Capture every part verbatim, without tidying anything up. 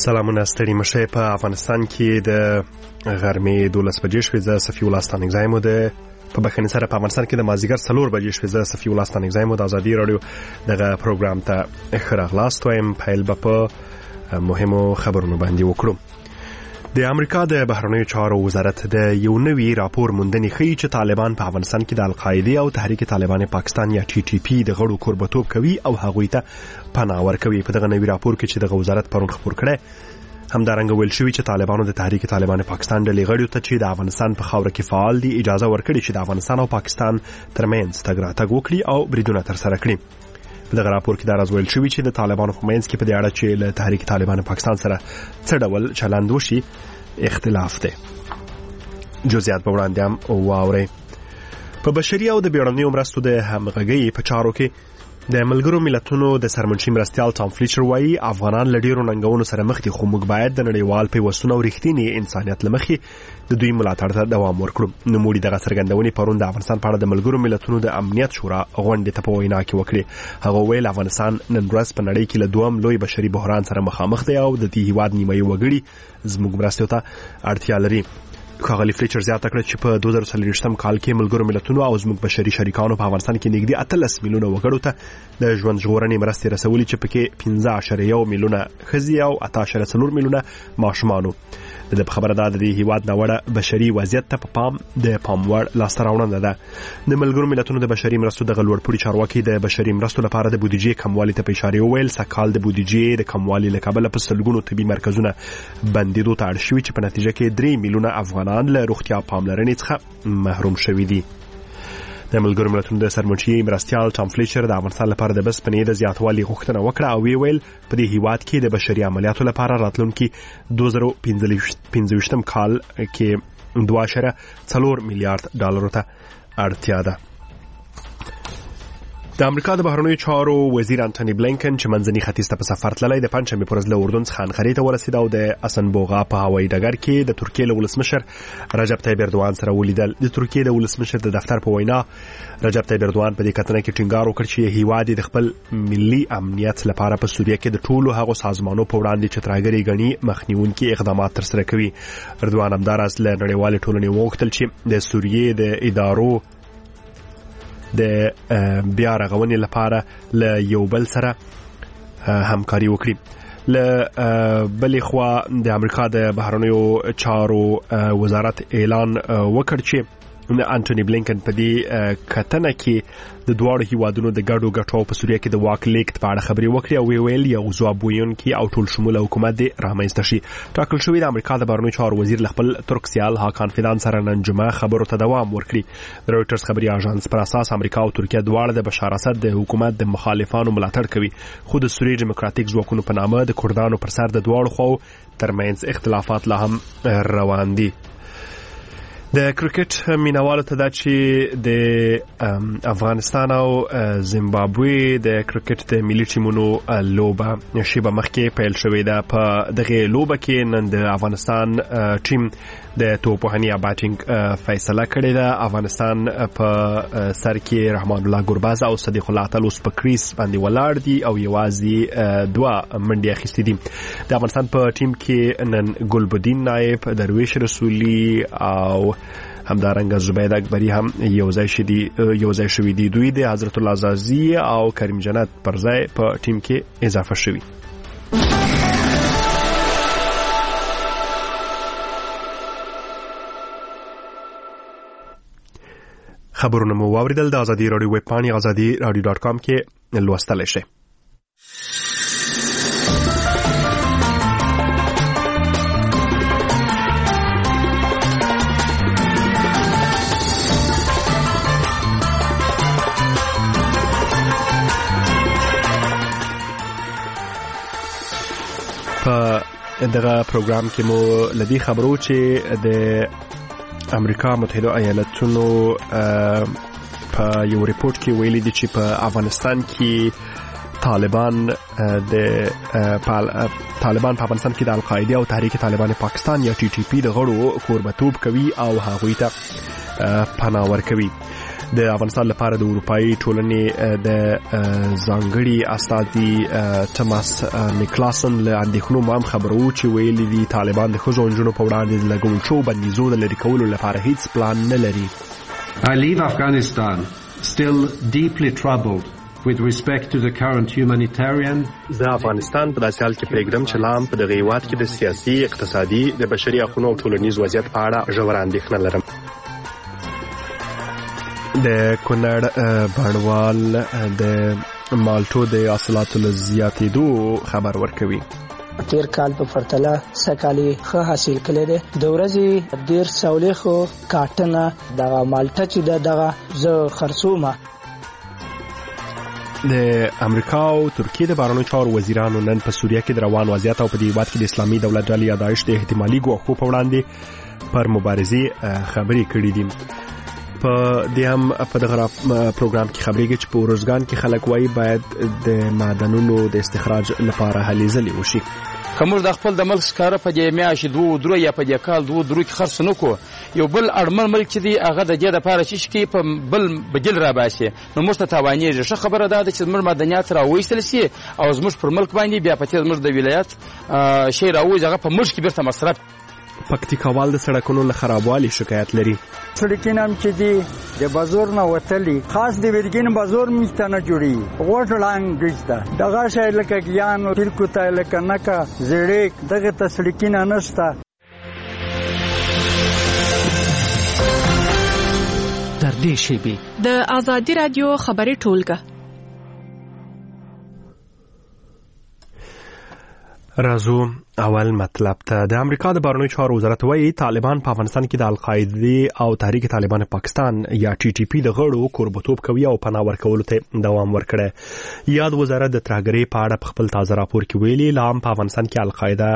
سلامونه ستړي مشه. په افغانستان کې د غرمې دولس بجې شوې. زه صفي الله ستانکزی مو ده په بخښنې سره په افغانستان کې د مازدیګر څلور بجې شوې. زه صفي الله ستانکزی مو د ازادي راډیو دغه پروګرام ته ښه راغلاست وایم. پیل به په مهمو خبرونو باندې وکړو. د امریکا د بهرنیو چارو وزارت د یو نوي راپور موندنې ښیي چې طالبان په افغانستان کې د القاعده او تحریک طالبان پاکستان یا ټي ټي پی د غړو کوربتوب کوي او هغوی ته پناه ورکوي. په دغه نوي راپور کې چې د وزارت پرون خپور کړی همدارنګه ویل شوی چې طالبانو د تحریک طالبان پاکستان ډلې غړو ته چې د افغانستان په خاوره کې فعال دي اجازه ورکړي چې د افغانستان او پاکستان ترمنځ تګ راتګ وکړي او بریدونه ترسره کړي. په دغه راپور کې دا راز ویل شوی چې د طالبانو په منځ کې په دې اړه چې له تحریک طالبان پاکستان سره څه ډول چلند وشي اختلاف دی. جزئیات په وړاندې هم واورئ. په بشري او د بیړنیو مرستو د همغږۍ په چارو کې د ملګرو ملتونو د سرمنشي مرستیال ټام فلیچر وایي افغانان له ډیرو ننګونو سره مخ دي، خو موږ باید د نړیوال پیوستون او رښتینې انسانیت له مخې د دوی ملاتړ ته دوام ورکړو. نوموړي دغه څرګندونې پرون د افغانستان په اړه د ملګرو ملتونو د امنیت شورا غونډې ته په وینا کې وکړې. هغه ویل افغانستان نن ورځ په نړۍ کې له دویم لوی بشري بحران سره مخامخ دی او د دې هیواد نیمایي وګړي زموږ مرستو ته اړتیا لري. ښاغلي فلیچر زیاته کړه چې په دوه زره څلوېښتم کال کې ملګرو ملتونو او زموږ بشري شریکانو په افغانستان کې نږدې اتلس میلیونه وګړو ته د ژوند ژغورنې مرستې رسولي چې پکې پنځه اعشاریه یو میلیونه ښځې او اته اعشاریه څلور میلیونه ماشومانو. د دې خبره ده د دې هیواد ناوړه بشري وضعیت ته په پام د پام وړ لاسته راوړنه ده. د ملګرو ملتونو د بشري مرستو د لوړپوړي چارواکي د بشري مرستو لپاره د بودیجې کموالي ته په اشاره وویل سکهال د بودیجې د کموالي له کبله په سلګونو طبي مرکزونه بندیدو ته اړ شوي چې په نتیجه کې درې میلیونه افغانان له روغتیا پاملرنې څخه محروم شوي دي. د ملګرو ملتونو د سرمنشي مرستیال ټام فلیچر د افغانستان لپاره د بسپنې د زیاتوالي غوښتنه وکړه او ویل په دې هیواد کې د بشري عملیاتو لپاره راتلونکي دوه زره پنځه کال کې دوه اعشاریه څلور میلیارډ ډالرو ته اړتیا ده. د امریکا د بهرنیو چارو وزیر انټونی بلینکن چې منځني ختیځ ته په سفر تللی د پنجشنبې په ورځ له اردن څخه انقرې ته ورسېد او د اسنبوغا په هوایي ډګر کې د ترکیې له ولسمشر رجب طیب اردوغان سره ولیدل. د ترکیې د ولسمشر د دفتر په وینا رجب طیب اردوغان په دې کتنه کې ټینګار وکړ چې هیواد د خپل ملي امنیت لپاره په سوریه کې د ټولو هغو سازمانونو په وړاندې چې ترهګري ګڼي مخنیوونکي اقدامات ترسره کوي. اردوغان همداراز له نړیوالې ټولنې وغوښتل چې د سوریې د ادارو د بیا رغونې لپاره له یو بل سره همکاري وکړي. له بلې خوا د امریکا د بهرنیو چارو وزارت اعلان وکړ چې انټونی بلینکن په دې کتنه کې د دواړو هیوادونو د ګډو ګټو په سوریه کې د واک لیکت په اړه خبرې وکړي او ویل یو ځواب ویونکي او ټول شموله حکومت دې رامنځته شي. ټاکل شوی د امریکا د بهرنیو چارو وزیر خپل ترک سیال هاکان فیدان سره نن جمعه خبرو ته دوام ورکړي. د رويټرز خبري اژانس پر اساس امریکا او ترکیه دواړه د بشار اسد د حکومت د مخالفانو ملاتړ کوي، خو د سوریې ډیموکراتیک ځواکونو په نامه د کردانو پر سر د دواړو خواو ترمنځ اختلافات لا هم روان دي. د کرکټ مینوالو ته دا چې د افغانستان او زیمبابوې د کرکټ د ملي ټیمونو لوبه شیبه مخکې پیل شوې ده. په دغه لوبه کې نن د افغانستان ټیم د توپوهنې یا بیټینګ فیصله کړې ده. افغانستان په سر کې رحمان الله ګرباز او صدیق الله تعالی اوس په کریس باندې ولاړ دي او یوازې دوه منډې اخیستې دي. د افغانستان په ټیم کې نن ګلبدین نایب، درویش رسولي او همدارنګه زبید اکبری هم یو ځای شدي یو ځای شوي دي. دوی د حضرت الله زازی او کریم جنت پر ځای په ټیم کې اضافه شوي. خبرونه مو واوریدل. د ازادي راډیو ویب پاڼې ازادي راډیو ډاټ کام کې لوستلی شئ. په دغه پروګرام کې مو لدی خبرو چې د امریکا متحده ایالاتونو په یو ریپورت کې ویلي دي چې په افغانستان کې طالبان د طالبان په افغانستان کې د القاعده او تحریک طالبان پاکستان یا ټي ټي پی د غړو کوربتوب کوي او هغوی ته پناه ورکوي. د افغانستان لپاره د اروپאי ټولنې د ځانګړي استازي ټماس میکلاسن له اندېښنو هم خبرو چې ویلي دي طالبان د ښځو او نجونو په وړاندې د لګول شوو بندیزونو د لرې کولو لپاره هیڅ پلان نه لري. I leave Afghanistan still deeply troubled with respect to the current humanitarian. د افغانستان په داسې حال کې پرېږدم چې لا هم په دغه هېواد کې د سیاسي، اقتصادي، د بشري حقونو او ټولنیز وضعیت په اړه ژوره اندېښنه لرم. د کونړ بڼوال د مالټو د حاصلاتو له زیاتېدو خبر ورکوي. تیر کال په پرتله سکالي ښه حاصل کړی دی. د ورځې ډېر سولې خو کاټنه دغه مالټه چې ده دغه زه خرڅومه. د امریکا او ترکیې د بهرنیو چارو وزیرانو نن په سوریه کې د روان وضعیت او په دې هېواد کې د اسلامي دولت ډلې یا داعش د احتمالي ګواښو په وړاندې پر مبارزې خبرې کړې دي. په دې هم په دغه پروګرام کې خبرېږي چې په ارزګان کې خلک وایي باید د معدنونو د استخراج لپاره هلې ځلې وشي. که موږ د خپل د ملک سکاره په دې میاشتې دوه درو یا په دې کال دوه درو کې خرڅ نه کړو، یو بل اړمن ملک چې دی هغه د دې دپاره چې شي په بل بدیل راباسي، نو موږ ته تاوانېږي. ښه خبره دا ده چې زموږ معدنیات راویستل شي او زموږ پر ملک باندې بیا په تېر زموږ د ولایت شی راوځي هغه په موږ کې بیرته مصرف. پکتیکاوال د سړکونو له خرابوالي شکایت لري. سړکونه هم چې دي د بازور نه وتلي، خاص د ویرګین بازور میشته نه جوړي، غوټ لاند ګرځته دغه شی لکه ګیان او تیرکوتا لکه نکه زړیک دغه ته سړکونه نشته. در دې شیبې د آزادي رادیو خبري ټولګه. راځو اول مطلب ته. د امریکا د بهرنیو چارو وزارت وایي طالبان په افغانستان کې د القاعده او تحریک طالبان پاکستان یا ټي ټي پی د غړو کوربتوب کوي او پناه ورکولو ته دوام ورکړي. یاد وزارت د ترهګرۍ په اړه په خپل تازه راپور کې ویلي لا هم په افغانستان کې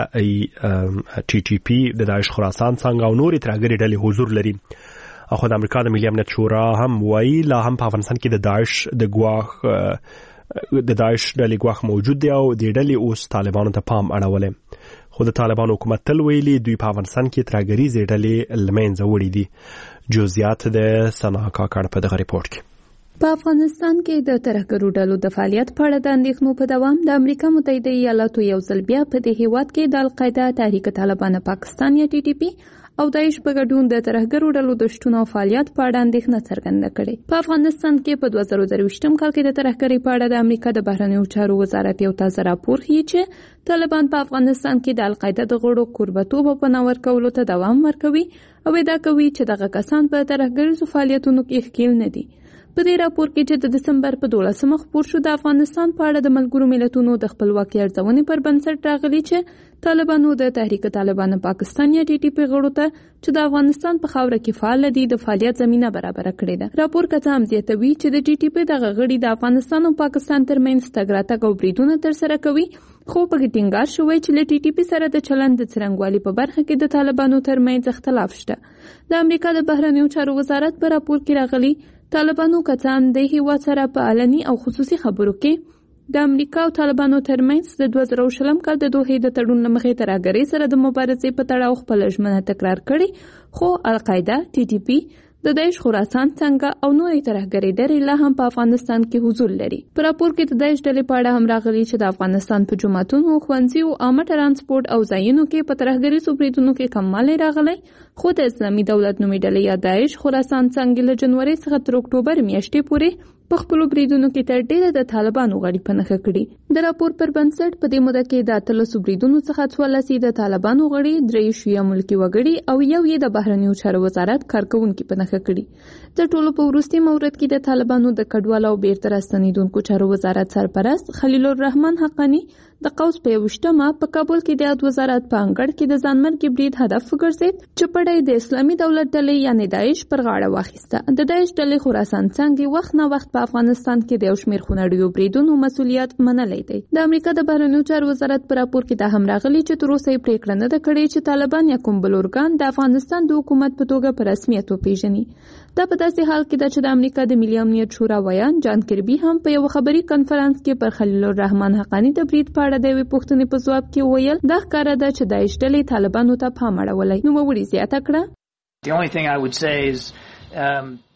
القاعده، ټي ټي پی، د داعش خراسان څنګه او نورې ترهګرۍ ډلې حضور لري. خو د امریکا د ملي امنیت شورا هم وایي لا هم په افغانستان کې د داعش د ګواښ د داعش ډلې ګواښ موجود دی او د ډلې اوس طالبانو ته پام اړولی. خو د طالبانو حکومت تل ویلي دوی په افغانستان کې ترهګریزې ډلې له منځه وړي دي. جزئیات د سنا کاکړ په دغه ریپورت کې. په افغانستان کې د ترهګرو ډلو د فعالیت په اړه د اندېښنو په دوام د امریکا متحده ایالاتو یو ځل بیا په دې هیواد کې د القاعده، تحریک طالبان پاکستان یا ټي ټي پی او داعش په ګډون د ترهګرو ډلو د شتون او فعالیت په اړه اندېښنه څرګنده کړې. په افغانستان کې په دوه زره درویشتم کال کې د ترهګرۍ په اړه د امریکا د بهرنیو چارو وزارت یو تازه راپور ښیي چې طالبان په افغانستان کې د القاعده د غړو کوربتوب او پناه ورکولو ته دوام ورکوي او ادعا کوي چې دغه کسان په ترهګریزو فعالیتونو کې ښکیل نه دي. په دې راپور کې چې د دسمبر په دولسمه خپور شو د افغانستان په اړه د ملګرو ملتونو د خپلواکۍ ارزونې پر بنسټ راغلي چې طالبانو د تحریک طالبان پاکستان یا ټي ټي پی غړو ته چې د افغانستان په خاوره کې فعال دي د فعالیت زمينه برابر کړې ده. راپور کته هم زیاتوي چې د ټي ټي پی دغه غړي د افغانستان او پاکستان ترمنځ تګ راتګ او بریدونه ترسره کوي، خو په کې ټینګار شوی چې له ټي ټي پی سره د چلند د څرنګوالي په برخه کې د طالبانو ترمنځ اختلاف شته. د امریکا د بهرنیو چارو وزارت په راپور کې راغلي طالبانو کسان د هیواد سره په علني او خصوصي خبرو کې د امریکا او طالبانو ترمنځ د دوه زره شلم کال د دوحې د تړون له مخې ترهګرۍ سره د مبارزې په تړاو خپل ژمنه تکرار کړې، خو القاعده، ټي ټي پی، د داعش خراسان څنګه او نورې ترهګرۍ ډلې لا هم په افغانستان کې حضور لري. په راپور کې د داعش ډلې په اړه هم راغلي چې د افغانستان په جوماتونو، ښوونځیو، عامه ترانسپورټ او ځایونو کې په ترهګریزو بریدونو کې کموالی راغلی، خو د اسلامي دولت نومي ډلې یا داعش خراسان څنګه له جنوري څخه تر اکتوبر میاشتې پورې په خپلو بریدونو کې تر ډیره د طالبانو غړي په نښه کړي. د راپور پر بنسټ په دې موده کې د اتلسو بریدونو څخه څوارلس د طالبانو غړي، درې شیعه ملکي وګړي او یو یې د بهرنیو چارو وزارت کارکوونکي په نښه کړي. د ټولو په وروستي مورد کې د طالبانو د کډوالو او بیرته راستنېدونکو چارو وزارت سرپرست خلیل الرحمن حقانی د قوس په یوشتمه په کابل کې د عدالت وزارت په انګړ کې د ځانمرګي برید هدف وګرځید چې پړی د اسلامي دولت ډلې یعنی داعش پر غاړه واخیسته. د داعش ډلې خراسان څنګه وخت نه وخت په افغانستان کې د یو شمېر خونړیو بریدونو مسؤلیت منلی دی. د امریکا د بهرنیو چارو وزارت په راپور کې دا هم راغلي چې تر اوسه یې پریکړه نه ده کړې چې طالبان یا کوم بل ارګان د افغانستان د حکومت په توګه په رسمیت وپیژني. دا په داسې حال کې ده چې د امریکا د ملي امنیت شورا ویان جان کربي هم په یو خبري کانفرنس کې پر خلیل الرحمن حقانی د برید په اړه د یوې پوښتنې په ځواب کې ویل دا ښکاره ده چې داعش ډلې طالبانو ته پام اړولی. نوموړي زیاته کړه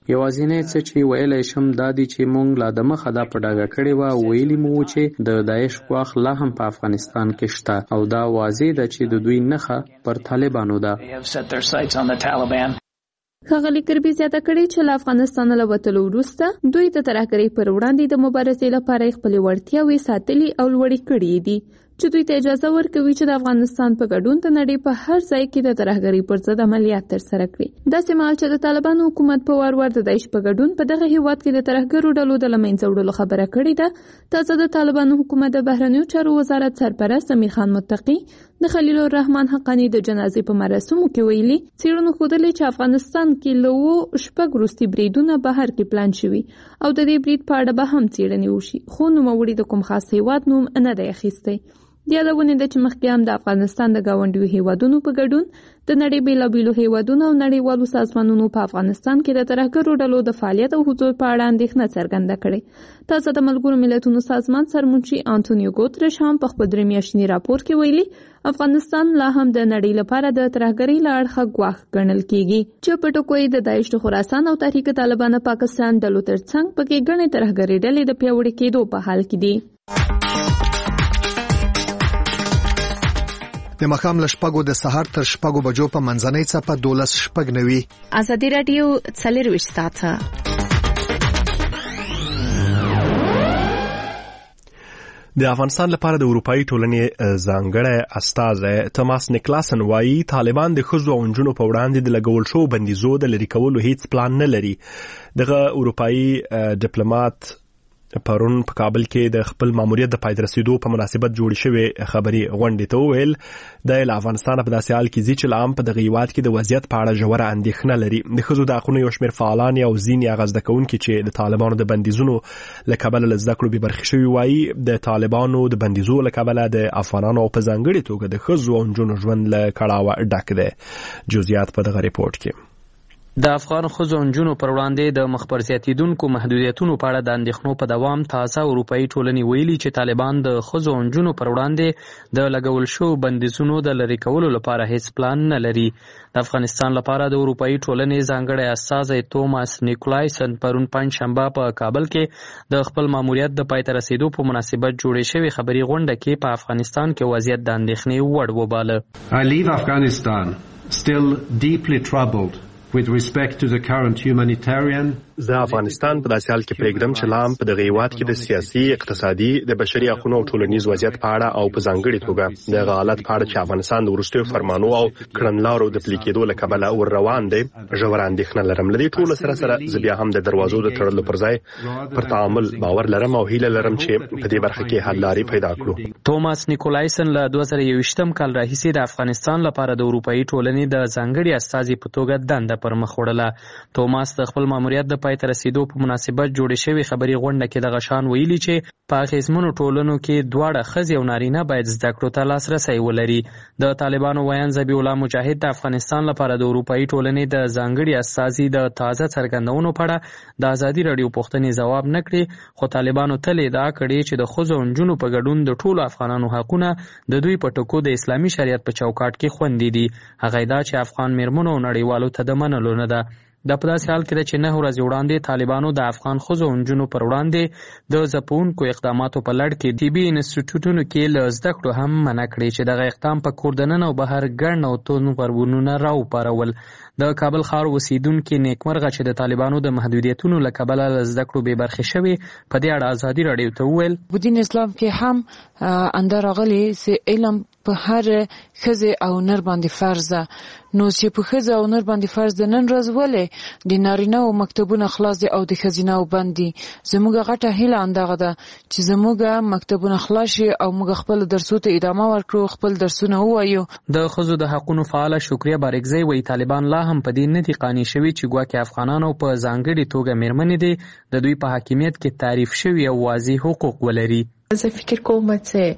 یوازینی څه چې ویلی شم دا دی چې موږ لا د مخه دا په ډاګه کړې وه، ویلي مو چې د داعش ګواښ لا هم په افغانستان کې شته او دا واضح ده چې د دوی نښه پر طالبانو ده. ښاغلي کربي زیاته کړې چې له افغانستانه له وتلو وروسته دوی د ترهګرۍ پر وړاندې د مبارزې لپاره خپلې وړتیاوې ساتلي او لوړې کړې دي چې دوی ته اجازه ورکوي چې د افغانستان په ګډون د نړۍ په هر ځای کې د ترهګرۍ پر ضد عملیات ترسره کړي. داسې مهال چې د طالبانو حکومت په وار وار د داعش په ګډون په دغه هیواد کې د ترهګرو ډلو د له منځه وړلو خبره کړې ده. تازه د طالبانو حکومت د بهرنیو چارو وزارت سرپرست امیر خان متقي د خلیل الرحمن حقانی د جنازې په مراسمو کې ویلي څېړنو ښودلې چې افغانستان کې له اوو شپږ وروستي بریدونه بهر کې پلان شوي او د دې برید په اړه به هم څېړنې وشي، خو نوموړي د کوم خاص هیواد نوم نه دی اخیستی. د یادونې ده چې مخکې هم د افغانستان د ګاونډیو هیوادونو په ګډون د نړۍ بېلابېلو هیوادونو او نړیوالو سازمانونو په افغانستان کې د ترهګرو ډلو د فعالیت او حضور په اړه اندېښنه څرګنده کړې. تازه د ملګرو ملتونو سازمان سرمنشي انټونیو ګوترش هم په خپل درې میاشتني راپور کې ویلي افغانستان لا هم د نړۍ لپاره د ترهګرۍ له اړخه ګواښ ګڼل کېږي چې په ټکو یې د داعش د خراسان او تحریک طالبان پاکستان ډلو ترڅنګ پکې ګڼې ترهګرۍ ډلې د پیاوړي کېدو په حال کې دي. د مخام له شپږو د سهار تر شپږو بجو په منځنۍ څپه دولس شپږ نوي. ازادي راډیو څلرویشت ساعته. د افغانستان لپاره د اروپایي ټولنې ځانګړی استازی توماس نیکلاسن وایي طالبان د ښځو او نجونو په وړاندې د لګول شوو بندیزو د لرې کولو هیڅ پلان نه لري. دغه اروپایي ډیپلوماټ پرون په کابل کې د خپل ماموریت د پای ته رسیدو په مناسبت جوړې شوې خبري غونډې ته وویل د افغانستان په داسې حال کې چې عام په دغه هیواد کې د وضعیت په اړه ژوره اندېښنه لري. د ښځو د حقونو یو شمېر فعالان او ځینې هغه زده کوونکي چې د طالبانو د بندیزونو له کبله له زده کړو بې برخې شوي وایي د طالبانو د بندیزو له کبله د افغانانو او په ځانګړې توګه د ښځو او نجونو ژوند له کړاوه ډک دی. جزئیات په دغه ریپورټ کې. د افغان ښځو او نجونو پر وړاندې د مخ پر زیاتېدونکو محدودیتونو په اړه د اندېښنو په دوام تازه اروپایي ټولنې ویلي چې طالبان د ښځو او نجونو پر وړاندې د لګول شوو بندیزونو د لرې کولو لپاره هیڅ پلان نه لري. د افغانستان لپاره د اروپایي ټولنې ځانګړی استازی توماس نیکولایسن پرون پنجشنبه په کابل کې د خپل ماموریت د پای ته رسیدو په مناسبت جوړې شوې خبري غونډه کې په افغانستان کې وضعیت د اندېښنې وړ وباله. I leave Afghanistan still deeply troubled with respect to the current humanitarian. زه افغانستان په داسې حال کې پرېږدم چې لا هم په دغه هیواد کې د سیاسي، اقتصادي، د بشري حقونو او ټولنیز وضعیت په اړه او په ځانګړې توګه د هغه حالت په اړه چې افغانستان د وروستیو فرمانو او کړنلارو د پلي کېدو له کبله ور روان دی ژوره اندېښنه لرم. له دې ټولو سره سره زه بیا هم د دروازو د تړلو پر ځای پر تعامل باور لرم او هیله لرم چې په دې برخه کې حل لارې پیدا کړو. توماس نیکولایسن له دوه زره یوویشتم کال راهیسې د افغانستان لپاره د اروپایي ټولنې د ځانګړي استازي په توګه دنده پر مخ وړله. توماس د خپل ماموریت د پای ته رسیدو په مناسبت جوړې شوې خبري غونډه کې دغه شان ویلي چې په اغیزمنو ټولنو کې دواړه ښځې او نارینه باید زده کړو ته لاسرسی ولري. د طالبانو ویان ذبیح الله مجاهد د افغانستان لپاره د اروپایي ټولنې د ځانګړي استازي د تازه څرګندونو په اړه د ازادي راډیو پوښتنې ځواب نه کړي، خو طالبانو تل ادعا کړې چې د ښځو او نجونو په ګډون د ټولو افغانانو حقونه د دوی په ټکو د اسلامي شریعت په چوکاټ کې خوندي دي. هغه ادعا چې افغان میرمنو او نړیوالو ته د منلو نه ده. دا په داسې حال کې ده چې نه ورځې وړاندې طالبانو د افغان ښځو او نجونو پر وړاندې د ځپونکو اقداماتو په لړ کې طبي انسټیټوټونو کې له زده کړو هم منع کړې چې دغه اقدام په کور دننه او بهر ګڼ او توند غبرګونونه راوپارول. د کابل ښار اوسیدونکي نیکمرغه چې د طالبانو د محدودیتونو له کبله له زده کړو بې برخې شوي په دې اړه ازادي راډیو ته وویل په دین اسلام کې هم انده راغلي چې علم په هر ښځې او نر باندې فرض ده، نو چې په ښځه او نر باندې فرض ده نن ورځ ولې د نارینه او مکتبونه خلاص دي او د ښځینه او بند دي. زموږ غټه هیله همدغه ده چې زموږ مکتبونه خلاص شي او موږ خپل درسو ته ادامه ورکړو، خپل درسونه ووایو. د ښځو د حقونو فعاله شکریه بارکزی وایي طالبان لا هم په دې نه دي قانع شوي چې ګواکې افغانانو په ځانګړې توګه میرمنې دي د دوی په حاکمیت کې تعریف شوي او واضح حقوق ولري. زه فکر کوم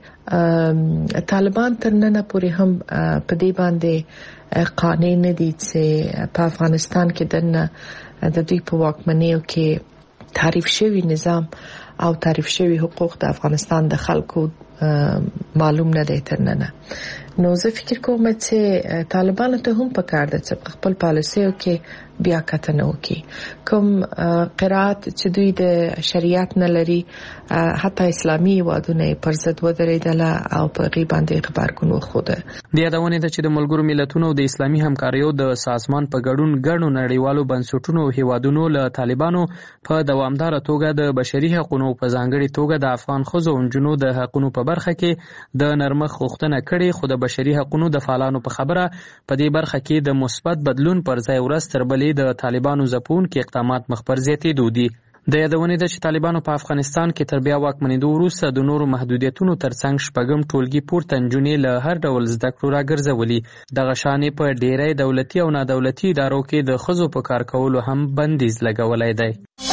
چې طالبان تر نن پورې هم په دې باندې قانع نه دي چې په افغانستان کې د د دوی په واکمنیو کې تعریف شوی نظام او تعریف شوی حقوق د افغانستان د خلکو معلوم نه دي تر نن. نو زه فکر کوم چې طالبانو ته هم پکار ده چې خپل پالیسیو کې بیا کتنه وکړي. کوم قرات چې دوی د شریعت نه لري حتی اسلامي وادونه پر ضد ودرېدل او په غي باندې خبرګون وخوده. د یادونه ده چې د ملګرو ملتونو د اسلامي همکاریو د سازمان په ګډون ګڼو نړیوالو بنسټونو او هیوادونو له طالبانو په دوامدار توګه د بشري حقوقو په ځانګړي توګه د افغان ښځو او نجونو د حقوقو په برخه کې د نرمښت غوښتنه کړې، خو د بشري حقوقو د فعالانو په خبره په دې برخه کې د مثبت بدلون پر ځای ورځ تر بلې د طالبانو ځپون کې اقدامات مخبر زیاتېدو دي. د یادونې ده چې طالبانو په افغانستان کې تر بیا واکمنېدو وروسته د نورو محدودیتونو ترڅنګ شپږم ټولګي پورته نجونې له هر ډول زده کړو راګرځولي. دغه شانې په ډېری دولتي او نادولتي ادارو کې د ښځو په کار کولو هم بندیز لګولی دی.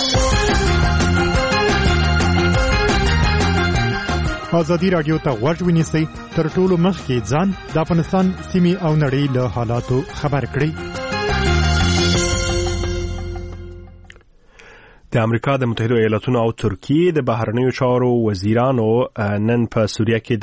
ازادي راډیو ته غوږ ونیسئ، تر ټولو مخکې ځان د افغانستان سیمې او نړۍ له حالاتو خبر کړئ. د امریکا د متحده ایالاتونو او ترکیې د بهرنیو چارو وزیرانو نن په سوریه کې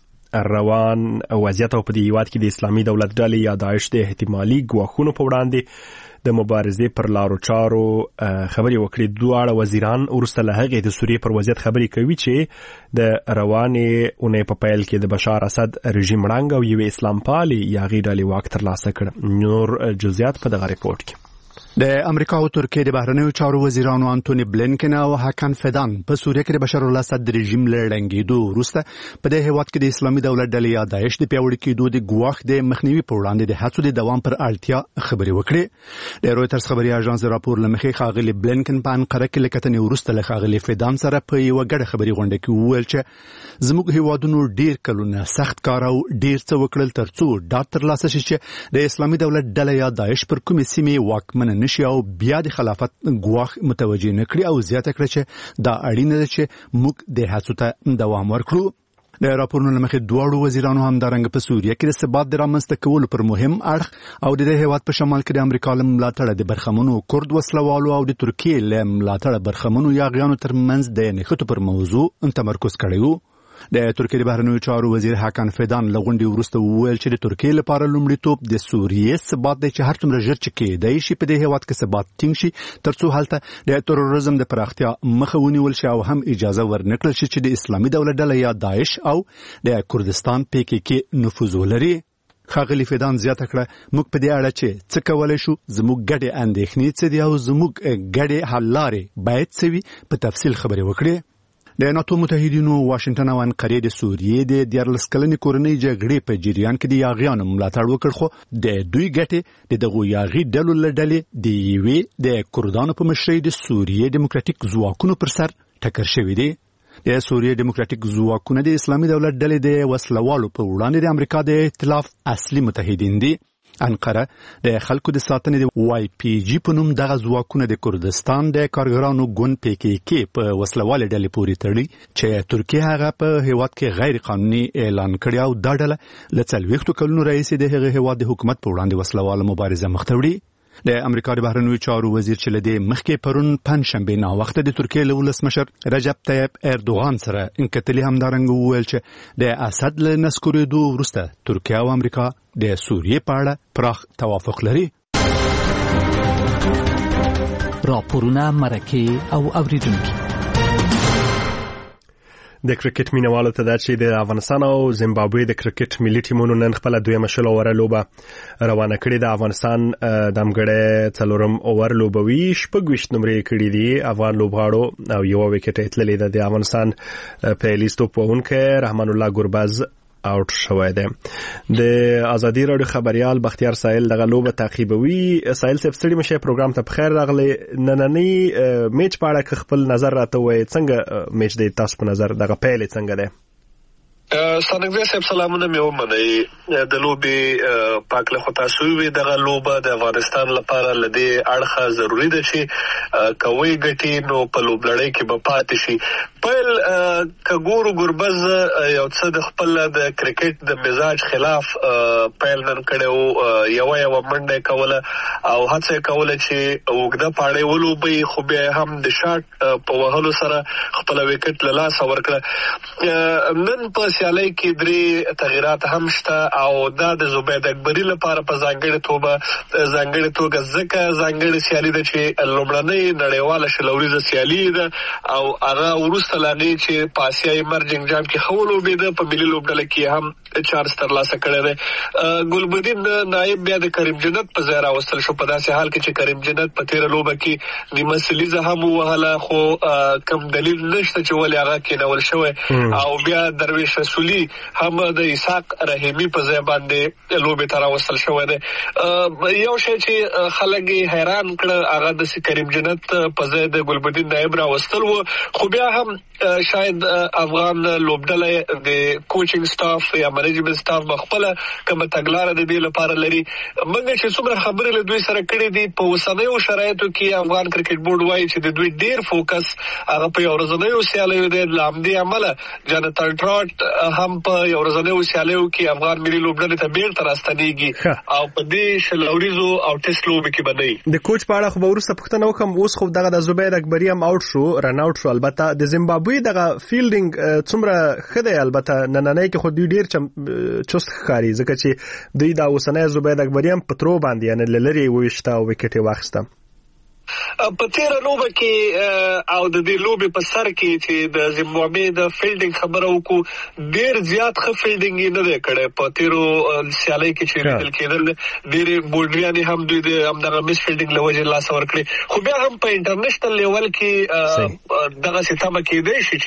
د روان وضعیت او په دې هیواد کې د اسلامي دولت ډلې یا داعش د احتمالي ګواښونو په وړاندې د مبارزې پر لارو چارو خبرې وکړې. دواړه وزیران وروسته له هغې د سوریې پر وضعیت خبرې کوي چې د روانې اونۍ په پیل کې د بشار اسد رژیم ړنګ او یوې اسلام پالې یاغي ډلې واک ترلاسه کړ. نور جزئیات په دغه ریپورت کې. د امریکا او ترکیې د بهرنیو چارو وزیرانو انټونی بلینکن او هاکان فدان په سوریه کې د بشار الاسد رژیم له ړنګېدو وروسته په دې هیواد کې د اسلامي دولت ډلې یا داعش د پیاوړي کېدو د ګواښ د مخنیوي په وړاندې د هڅو د دوام پر اړتیا خبرې وکړې. د رویټرز خبري اژانس راپور له مخې ښاغلي بلینکن په انقره کې له کتنې وروسته له ښاغلي فدان سره په یوه ګډه خبري غونډه کې وویل چې زموږ هیوادونو ډیر کلونه سخت کار او ډیر څه وکړل ترڅو ډاډ ترلاسه شي چې د اسلامي دولت ډله یا داعش پر کومې سیمې واکمن نشي او بیا د خلافت ګواښ متوجه نکړي او زیاته کړي چې دا اړینه ده چې موږ د هڅو ته دوام ورکړو. د راپورونو له مخې دواړو وزیرانو همدارنګه په سوریه کې د ثبات د رامنځته کولو پر مهم اړخ او د دې هیواد په شمال کې د امریکا له ملاتړه د برخمنو کورد وسلوالو او د ترکیې له ملاتړه برخمنو یاغیانو ترمنځ د نښتو پر موضوع تمرکز کړی و. د ترکیې د بهرنیو چارو وزیر هاکان فدان له غونډې وروسته وویل چې د ترکیې لپاره لومړیتوب د سوریې ثبات دی چې هر څومره ژر چې کېدای شي په دې هیواد کې ثبات ټینګ شي ترڅو هلته د تروریزم د پراختیا مخه ونیول شي او هم اجازه ورنکړل شي چې د اسلامي دولت ډله یا داعش او د کردستان پی کې کې نفوذ ولري. ښاغلي فدان زیاته کړه موږ په دې اړه چې څه کولی شو زموږ ګډې اندېښنې څه دي او زموږ ګډې حل لارې باید څه وي په تفصیل خبرې وکړي. د ناتو متحدینو واشنگټن او انقرې د سوریې د دیارلس کلنې کورنۍ جګړې په جریان کې د یاغیانو ملاتړ وکړ، خو د دوی ګټې د دغو یاغي ډلو له ډلې د یوې د کردانو په مشرۍ د سوریې دیموکراتیک ځواکونو پر سر ټکر شوي دي. د سوریې دیموکراتیک ځواکونه د اسلامي دولت ډلې د وسلوالو په وړاندې د امریکا د ائتلاف اصلي متحدین دي. انقره د خلکو د ساتنې د وای پی جی په نوم دغه ځواکونه د کردستان د کارګرانو ګوند پی کې کې په وسلوال ډلې پورې تړي چې ترکیه هغه په هیواد کې غیر قانوني اعلان کړی او دا ډله له څلوېښتو کلونو راهیسې د هغه هیواد د حکومت په وړاندې وسلواله مبارزه مخ ته وړي. د امریکا د بهرنیو چارو وزیر چې له دې مخکې پرون پنجشنبې ناوخته د ترکیې له ولسمشر رجب طیب اردوغان سره انکتلي همدارنګه وویل چې د اسد له نسکورېدو وروسته ترکیه او امریکا د سوریې په اړه پراخ توافق لري. راپورونه مرکه او اوریدونکي د کرکټ مینوالو ته دا چې د افغانستان او زیمبابوې د کرکټ ملي ټیمونو نن خپله دویمه شل اووره لوبه روانه کړې ده. افغانستان دمګړی څلورم اوور لوبوي، شپږ ویشت نمرې کړي دي افغان لوبغاړو او یوه وکټ یې تللې ده. د افغانستان پیلیز توپوهونکی رحمان الله ګربز آوټ شوی دی. د ازادي راډیو خبريال بختیار سایل دغه لوبه تعقیبوي. سایل صاحب ستړي مشه پروګرام ته بخیر راغلی. نننی میچ په اړه خپل نظر راته وایي، څنګه میچ دی تاسو په نظر دغه پیل څنګه دی؟ سانګزه صاحب سلامونه مې ومنئ. د لوبې پاک له خطا سوی دغه لوبه د افغانستان لپاره لدې اړخه ضروری ده چې کوي ګټي نو په لوبلړۍ کې به پاتې شي. پیل کګورو ګوربز یو څه د خپل د کرکټ د مزاج خلاف پیل نن کړو یو یو منډه کوله او هڅه کوله چې وګړه پاړې ولوبي خو به هم د شاټ په وهلو سره خپل وکټ له لاس ورکړه. نن په سیالي کې درې تغیرات هم شته او دا د زبید اکبری لپاره په ځانګړي توګه ځانګړي توګه ځکه ځانګړي سیالي ده چې لومړنۍ نړیواله شلوریزه سیالي ده او هغه وروسته لاندې چې په آسیایي مرجنګ جام کې ښه ولوبېده په ملي لوبډله کې هم چانس ترلاسه کړی دی. ګلبدین نایب بیا د کریم جنت په ځای راوستل شو په داسې حال کې چې کریم جنت په تېره لوبه کې نیمه سلیزه هم ووهله خو کوم دلیل نشته چې ولې هغه کېنول شوی او بیا درویش رسولي هم د اسحاق رحیمي په ځای باندې لوبې ته راوستل شوی دی. یو شی چې خلک یې حیران کړه هغه د کریم جنت په ځای د ګلبدین نایب راوستل و خو بیا هم شاید افغان لوبډله د کوچینګ سټاف یا منیجمنت سټاف بخپله کومه تګلاره د دې لپاره لري. موږ چې څومره خبرې له دوی سره کړې دي په اوسنیو شرایطو کې افغان کرکټ بورډ وایي چې د دوی ډیر فوکس هغه په یو ورځنیو سیالیو دی. له همدې امله جانتن ټراټ هم په یو ورځنیو سیالیو کې افغان ملي لوبډلې ته بیرته راستنېږي او په دې شلوریزو او ټیسټ لوبې کې به نه د کوچ په اړه خو به وروسته پوښتنه وکړم. اوس خو دغه د زبید اکبري هم آوټ شو رن آوټ شو. البته د زیمبابوې دغه فیلډینګ څومره ښه دی. البته نننۍ کې خو دوی ډیر چست ښکاري ځکه چې دوی د اوسنۍ زبید اکبري هم په ترو باندې یعنې له لرې وویشته او وکټ یې واخیسته. په تیره لوبه کې او د دې لوبې په سر کې چې د زیمبابوې د فیلډینګ خبره وکړو ډیر زیات ښه فیلډینګ یې نه دی کړی په تیرو سیالۍ کې چې لیدل کېدل ډېرې بولډریانې هم دوی د همدغه مس فیلډینګ له وجې لاس ورکړي خو بیا هم په انټرنیشنل لیول کې دغسې تمه کېدی شي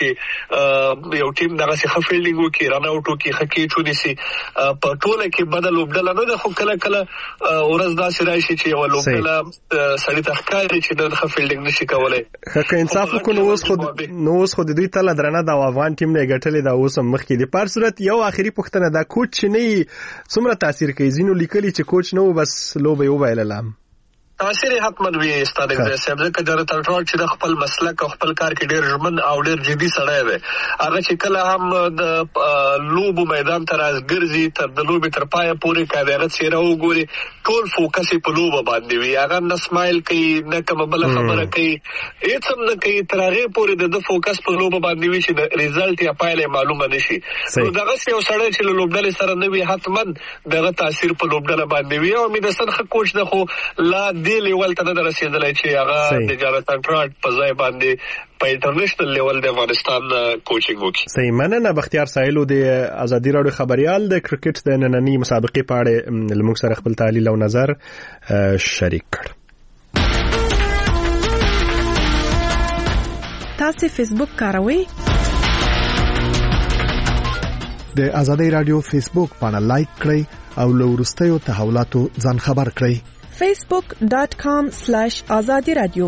چې یو ټیم دغسې ښه فیلډینګ وکړي رن آوټ وکړي ښه کیچ ونیسي. په ټوله کې بده لوبډله نه ده خو کله کله ورځ داسې راشي چې یوه لوبډله سړي ته ښکاري چې د ښه فیلډینګ نشي کولی. که انصاف وکړو نو اوس خو نو اوس خو د دوی تله درنه ده او افغان ټیم نه یې ګټلې ده اوس هم مخکې دي. په هر صورت یو آخري پوښتنه ده کوچ چې نه وي څومره تاثیر کوي؟ ځینو لیکلي چې کوچ نه و بس لوبه یې وبایلله. تاثیر حتما وی ستانه ځای صاحب ځکه جانتن ټراټ چې د خپل مسلک او خپل کار کې ډیر ژمن او ډیر جدي سړی دی. هغه چې کله هم د لوبو میدان ته راځي تر د لوبې تر پایه پورې کوي هغه څیره وګوري ټول فوکس په لوبه باندې وي. هغه نه سمایل کوي نه کومه بل خبره کوي هیڅ هم نه کوي تر هغه پورې د فوکس په لوبه باندې وي چې د ریزلټ یا پایله معلومه نشي. نو دغه یو سړی چې لوبډلې سره نه وي حتما دغه تاثیر په لوبډله باندې وي. او امیدسن ښه کوچ ده خو لا دی لیول ته نه رسیدلی چې هغه د جانتن ټراټ په ځای باندې په انټرنیشنل لیول د افغانستان کوچینګ وکړي. صحیح مننه. بختیار سایلو د ازادي راډیو خبريال د کرکټ د نننۍ مسابقې په اړه لمونږ سره خپل تحلیل او نظر شریک کړ. تاسو فیسبوک کاروئ؟ د ازادي راډیو فیسبوک باندې لایک کړئ او له وروستیو تحولاتو ځان خبر کړئ. facebook dot com slash azadi radio.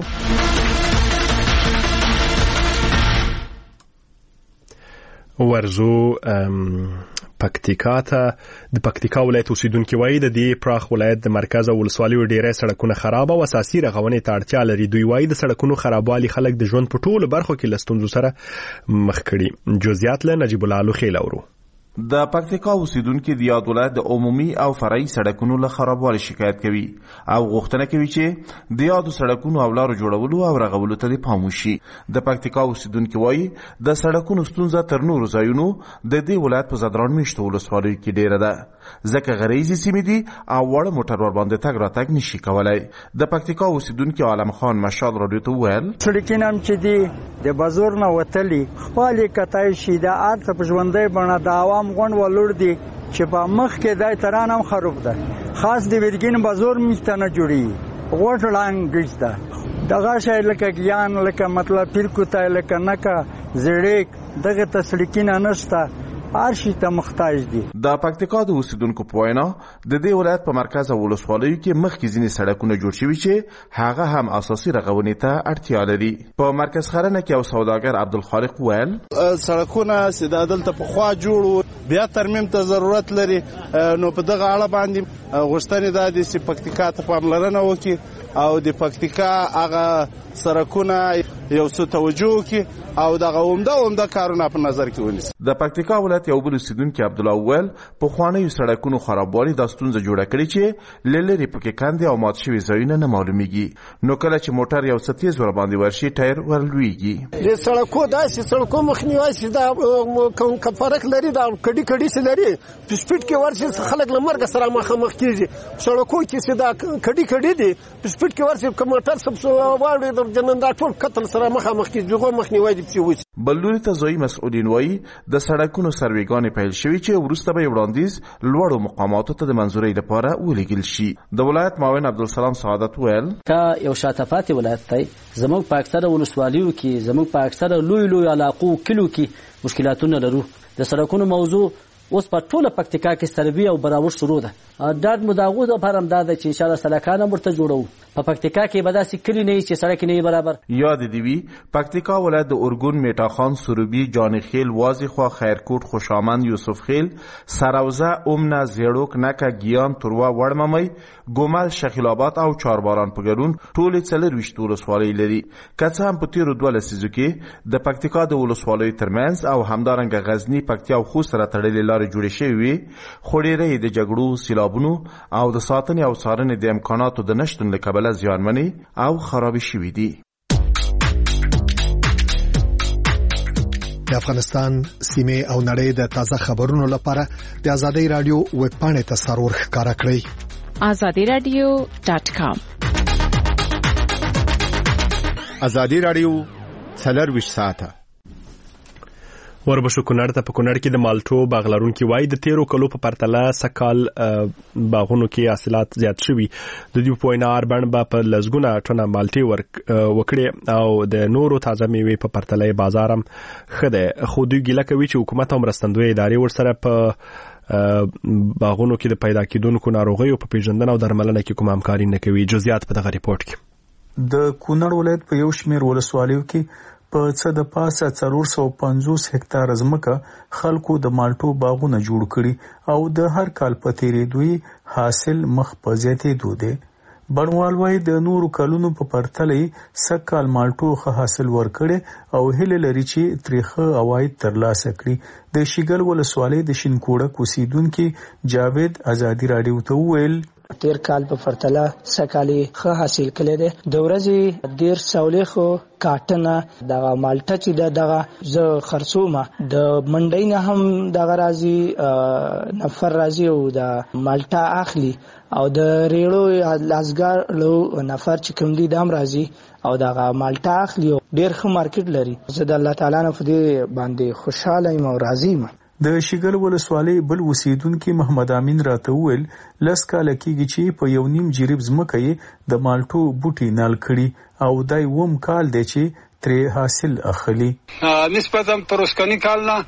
ورزو پکتیکا ته د پکتیکا ولایت اوسیدونکو وایي د دې پراخ ولایت د مرکز او ولسوالیو ډیری سړکونه خراب او اساسي رغونې ته اړتیا لري. دوی وایي د سړکونو خرابوالي خلک د ژوند په ټولو برخو کې له ستونزو سره مخ کړي. جزئیات له نجیب الله لوخیل اورو. د پکتیکا اوسیدونکو د یاد ولایت د عمومي او فرعي سړکونو له خرابوالي شکایت کوي او غوښتنه کوي چې د یادو سړکونو او لارو جوړولو او رغولو ته پام وشي. د پکتیکا اوسیدونکو وایي د سړکونو ستونزه تر نورو ځایونو د دې ولایت په زدران میشتو ولسوالیو کې ډیره ده ځکه غریزي سیمې دي او وړ موټر ور باندې تګ راتګ نشي کولای. د پکتیکا اوسیدونکو عالم خان مشال رادیو ته ویل سړکونه هم چې دي د بازار نه وتلي خپل کتای شي د ارت په ژوندۍ بڼه د عوام غون ولور دي چې په مخ کې دای تران هم خراب ده. خاص د ویرګین بازار میشته نه جوړي غوټ لانګ گشته دغه شای لکه ګیان لکه مطلب پیر کوتای لکه نکا زړیک دغه تسلیکینه نشته هرشي ته محتاج دي. د پکتیکا د اوسیدونکو په وینا د دې ولایت په مرکز او ولسوالیو کې مخکې ځینې سړکونه جوړ شوي چې هغه هم اساسي رغونې ته اړتیا لري. په مرکز خرنه کې او سوداګر عبدالخالق ویل سړکونه سیده دلته په خوا جوړو بیا ترمیم ته ضرورت لري. نو په دغه اړه باندې غوښتنې دا دي چې پکتیکا ته پاملرنه وکړي او د پکتیکا هغه سړکونه یو څه توجه وکړي او دغه عمده عمده کارونه په نظر کې ونیسي. د پکتیکا ولایت یو بل اوسیدونکي عبدالله وویل پخوانیو سړکونو خرابوالي دا ستونزه جوړه کړې چې له لرې پکې کندې او مات شوي ځایونه نه معلومیږي، نو کله چې موټر یو څه تیز ورباندې ورشي ټایر ورلویږي. د سړکو داسې سړکو مخنیوی چې دا کوم فرق لري، دا کډي کډي چې لري په سپیډ کې ورشي خلک له مرګ سره مخامخ کېږي. سړکو کې چې دا کډي کډي دي په سپیډ کې ورشي کوم موټر سب واړي د جنندا ټول قتل سره مخامخ کېږي. دغه مخنیوی دي چې وځي. بلوري ته ځایي مسؤلین وایي د سړکونو سروېګانې پیل شوي چې وروسته به وړاندیز لوړو مقاماتو ته د منظورۍ لپاره ولېږل شي. د ولایت معاون عبدالسلام سعادت ویل کا یو شاته پاتې ولایت دی، زموږ په اکثره ولسوالیو کې، زموږ په اکثره لوی لوی علاقو کلو کې مشکلاتونه لرو. د سړکونو موضوع اوس په ټوله پکتیکا کې سروي او براور شروع ده. ډاډ مداغو د لپاره هم دا ده چې انشاءالله سړکان هم ورته جوړوو. په پکتیکا کې به داسې کلي نه وي چې سړک نه وي برابر. یاد دې وي پکتیکا ولایت د ارګون، میټاخان، سروبي، جانخیل، وازیخوا، خیرکوټ، خوشامند، یوسف خیل، سروزه، امنه، زیړوک، نکه، ګیان، تروا، وړممی، ګومل، شخیل آباد او چارباران په ګډون ټولې څلرویشت ولسوالۍ لري. که څه هم په تېرو دوه لسیزو کې د پکتیکا د ولسوالیو ترمنځ او همدارنګه غزني، پکتیا او خوست سره تړلې لارې جوړې شوې وي، خو ډېری یې د جګړو، سیلابونو او د ساتنې او څارنې د امکاناتو د نشتون له کبله زیانمنې او خرابې شوي دي. د افغانستان سیمه او نړۍ د تازه خبرونو لپاره د آزادۍ رادیو ویب پاڼې ته سرور ښکارا کړئ. آزادی رادیو ډاټ کام. آزادی رادیو څلرویشت ساعته. وربشو کونړ ته په کونړ کې د مالټو باغ لرونکي وایي د تیرو کلو په پرتله سکال باغونو کې حاصلات زیات شوي. د دوی په وینا اربن به په لسګونه ټنه مالټې وکړي او د نورو تازه میوې په پرتله بازار هم ښه دی. خو دوی ګیله کوي چې حکومت او مرستندویه ادارې ورسره په باغونو کې د پیدا کېدونکو ناروغیو په پیژندنه او درملنه کې کوم همکاري نه کوي. جزئیات په دغه ریپورت کې. د کونړ ولایت په یو شمېر ولسوالیو کې په څه د پاسه څلور سوه پنځوس هکتار ځمکه خلکو د مالټو باغونه جوړ کړي او د هر کال په تېرېدو حاصل مخ په زیاتېدو دی. بڼوال وایي د نورو کلونو په پرتله سږ کال مالټو ښه حاصل ورکړی او هیله لري چې ترې ښه عواید ترلاسه کړي. د شیګل ولسوالۍ د شینکوړک اوسیدونکي جاوید آزادي راډیو ته وویل تیر کال په پرتله سکالي ښه حاصل کړي دي. د ورځې ډیر سولېخو کاټنه دغه مالټه چې د دغه ز خرڅومه د منډۍ نه هم دغه راځي نفر راځي او د مالټه اخلي او د ریړو لازګار نفر چې کوم دي دام راځي او دغه مالټه اخلي او ډیر ښه مارکیټ لري. زه د الله تعالی نه په دې باندې خوشاله یم او راضي یم. د شیګل ولسوالۍ بل اوسیدونکي محمد امین راته وویل لس کاله کېږي چې په یو نیم جریب ځمکه یې د مالټو بوټي نال کړي او دا اووم کال دی چې ترې حاصل اخلي. نسبتا پروسکني کال نه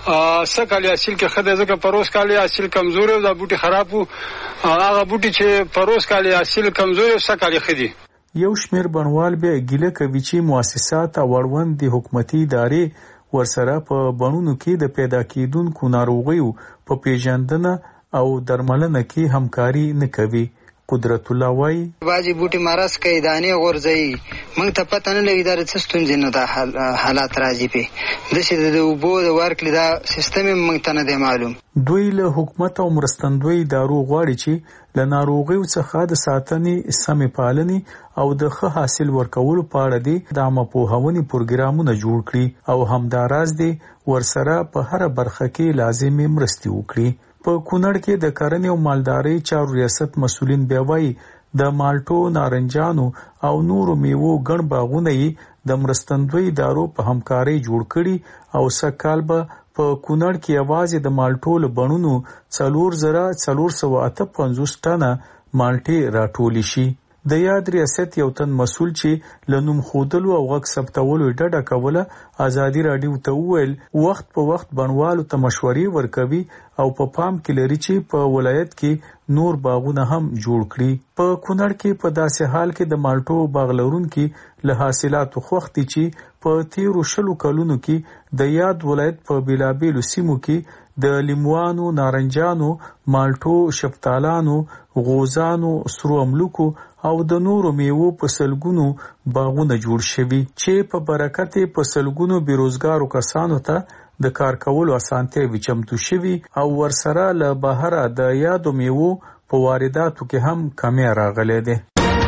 څه کال حاصل کې ښه دی ځکه پروس کال حاصل کمزور و، دا بوټي خراب و. هغه بوټي چې پروس کال حاصل کمزور و څه کال ښه دي. یو شمېر بڼوال بیا ګیله کوي چې مؤسسات او اړوند د حکومتي ادارې ورسره په بڼونو کې د پیدا کېدونکو ناروغیو په پیژندنه او درملنه کې همکاري نه کوي. قدرت الله وایي باجی بوټي مرز کوي دانې غورځي، موږ ته پته نه لګي دا څه ستونزې نه دا حالات راځي په داسې د اوبو د ورکړې دا سیستم موږ ته نه دی معلوم. دوی له حکومت او مرستندوی ادارو غواړي چې له ناروغیو څخه د ساتنې سمې پالنې او د ښه حاصل ورکولو په اړه دي د عامه پوهاونې پروګرامونه جوړ کړي او همداراز دي ورسره په هر برخه کې لازمي مرستې وکړي. په کونړ کې د کرنې او مالدارۍ چارو ریاست مسؤلین بیا وایي د مالټو، نارنجانو او نورو میوو ګڼ باغونه یې د مرستندوی ادارو په همکارۍ جوړ کړي او سږ به په کونړ کې یوازې د مالټو له بڼونو څلور زره څلور سوه اته پنځوس ټنه مالټې راټولې شي. د یاد ریاست یو تن مسؤل چې له نوم ښودلو او غږ ثبتولو ډډه کوله آزادي راډیو ته وویل وخت په وخت بڼوالو ته مشورې ورکوي او په پام کې لري چې په ولایت کې نور باغونه هم جوړ کړي. په کونړ کې په داسې حال کې د مالټو باغ لرونکي له حاصلاتو خوښتي چې په تیرو شلو کلونو کې د یاد ولایت په بیلابیلو سیمو کې د لیموانو، نارنجانو، مالټو، شفتالانو، غوزانو، سرو املوکو او د نورو میوو په سلګونو باغونه جوړ شوي چې په برکت په سلګونو بیروزګارو کسانو ته د کار کولو اسانتیاوې چمتو شوي او ورسره له بهره د یادو میوو په وارداتو کې هم کمی راغلی دی.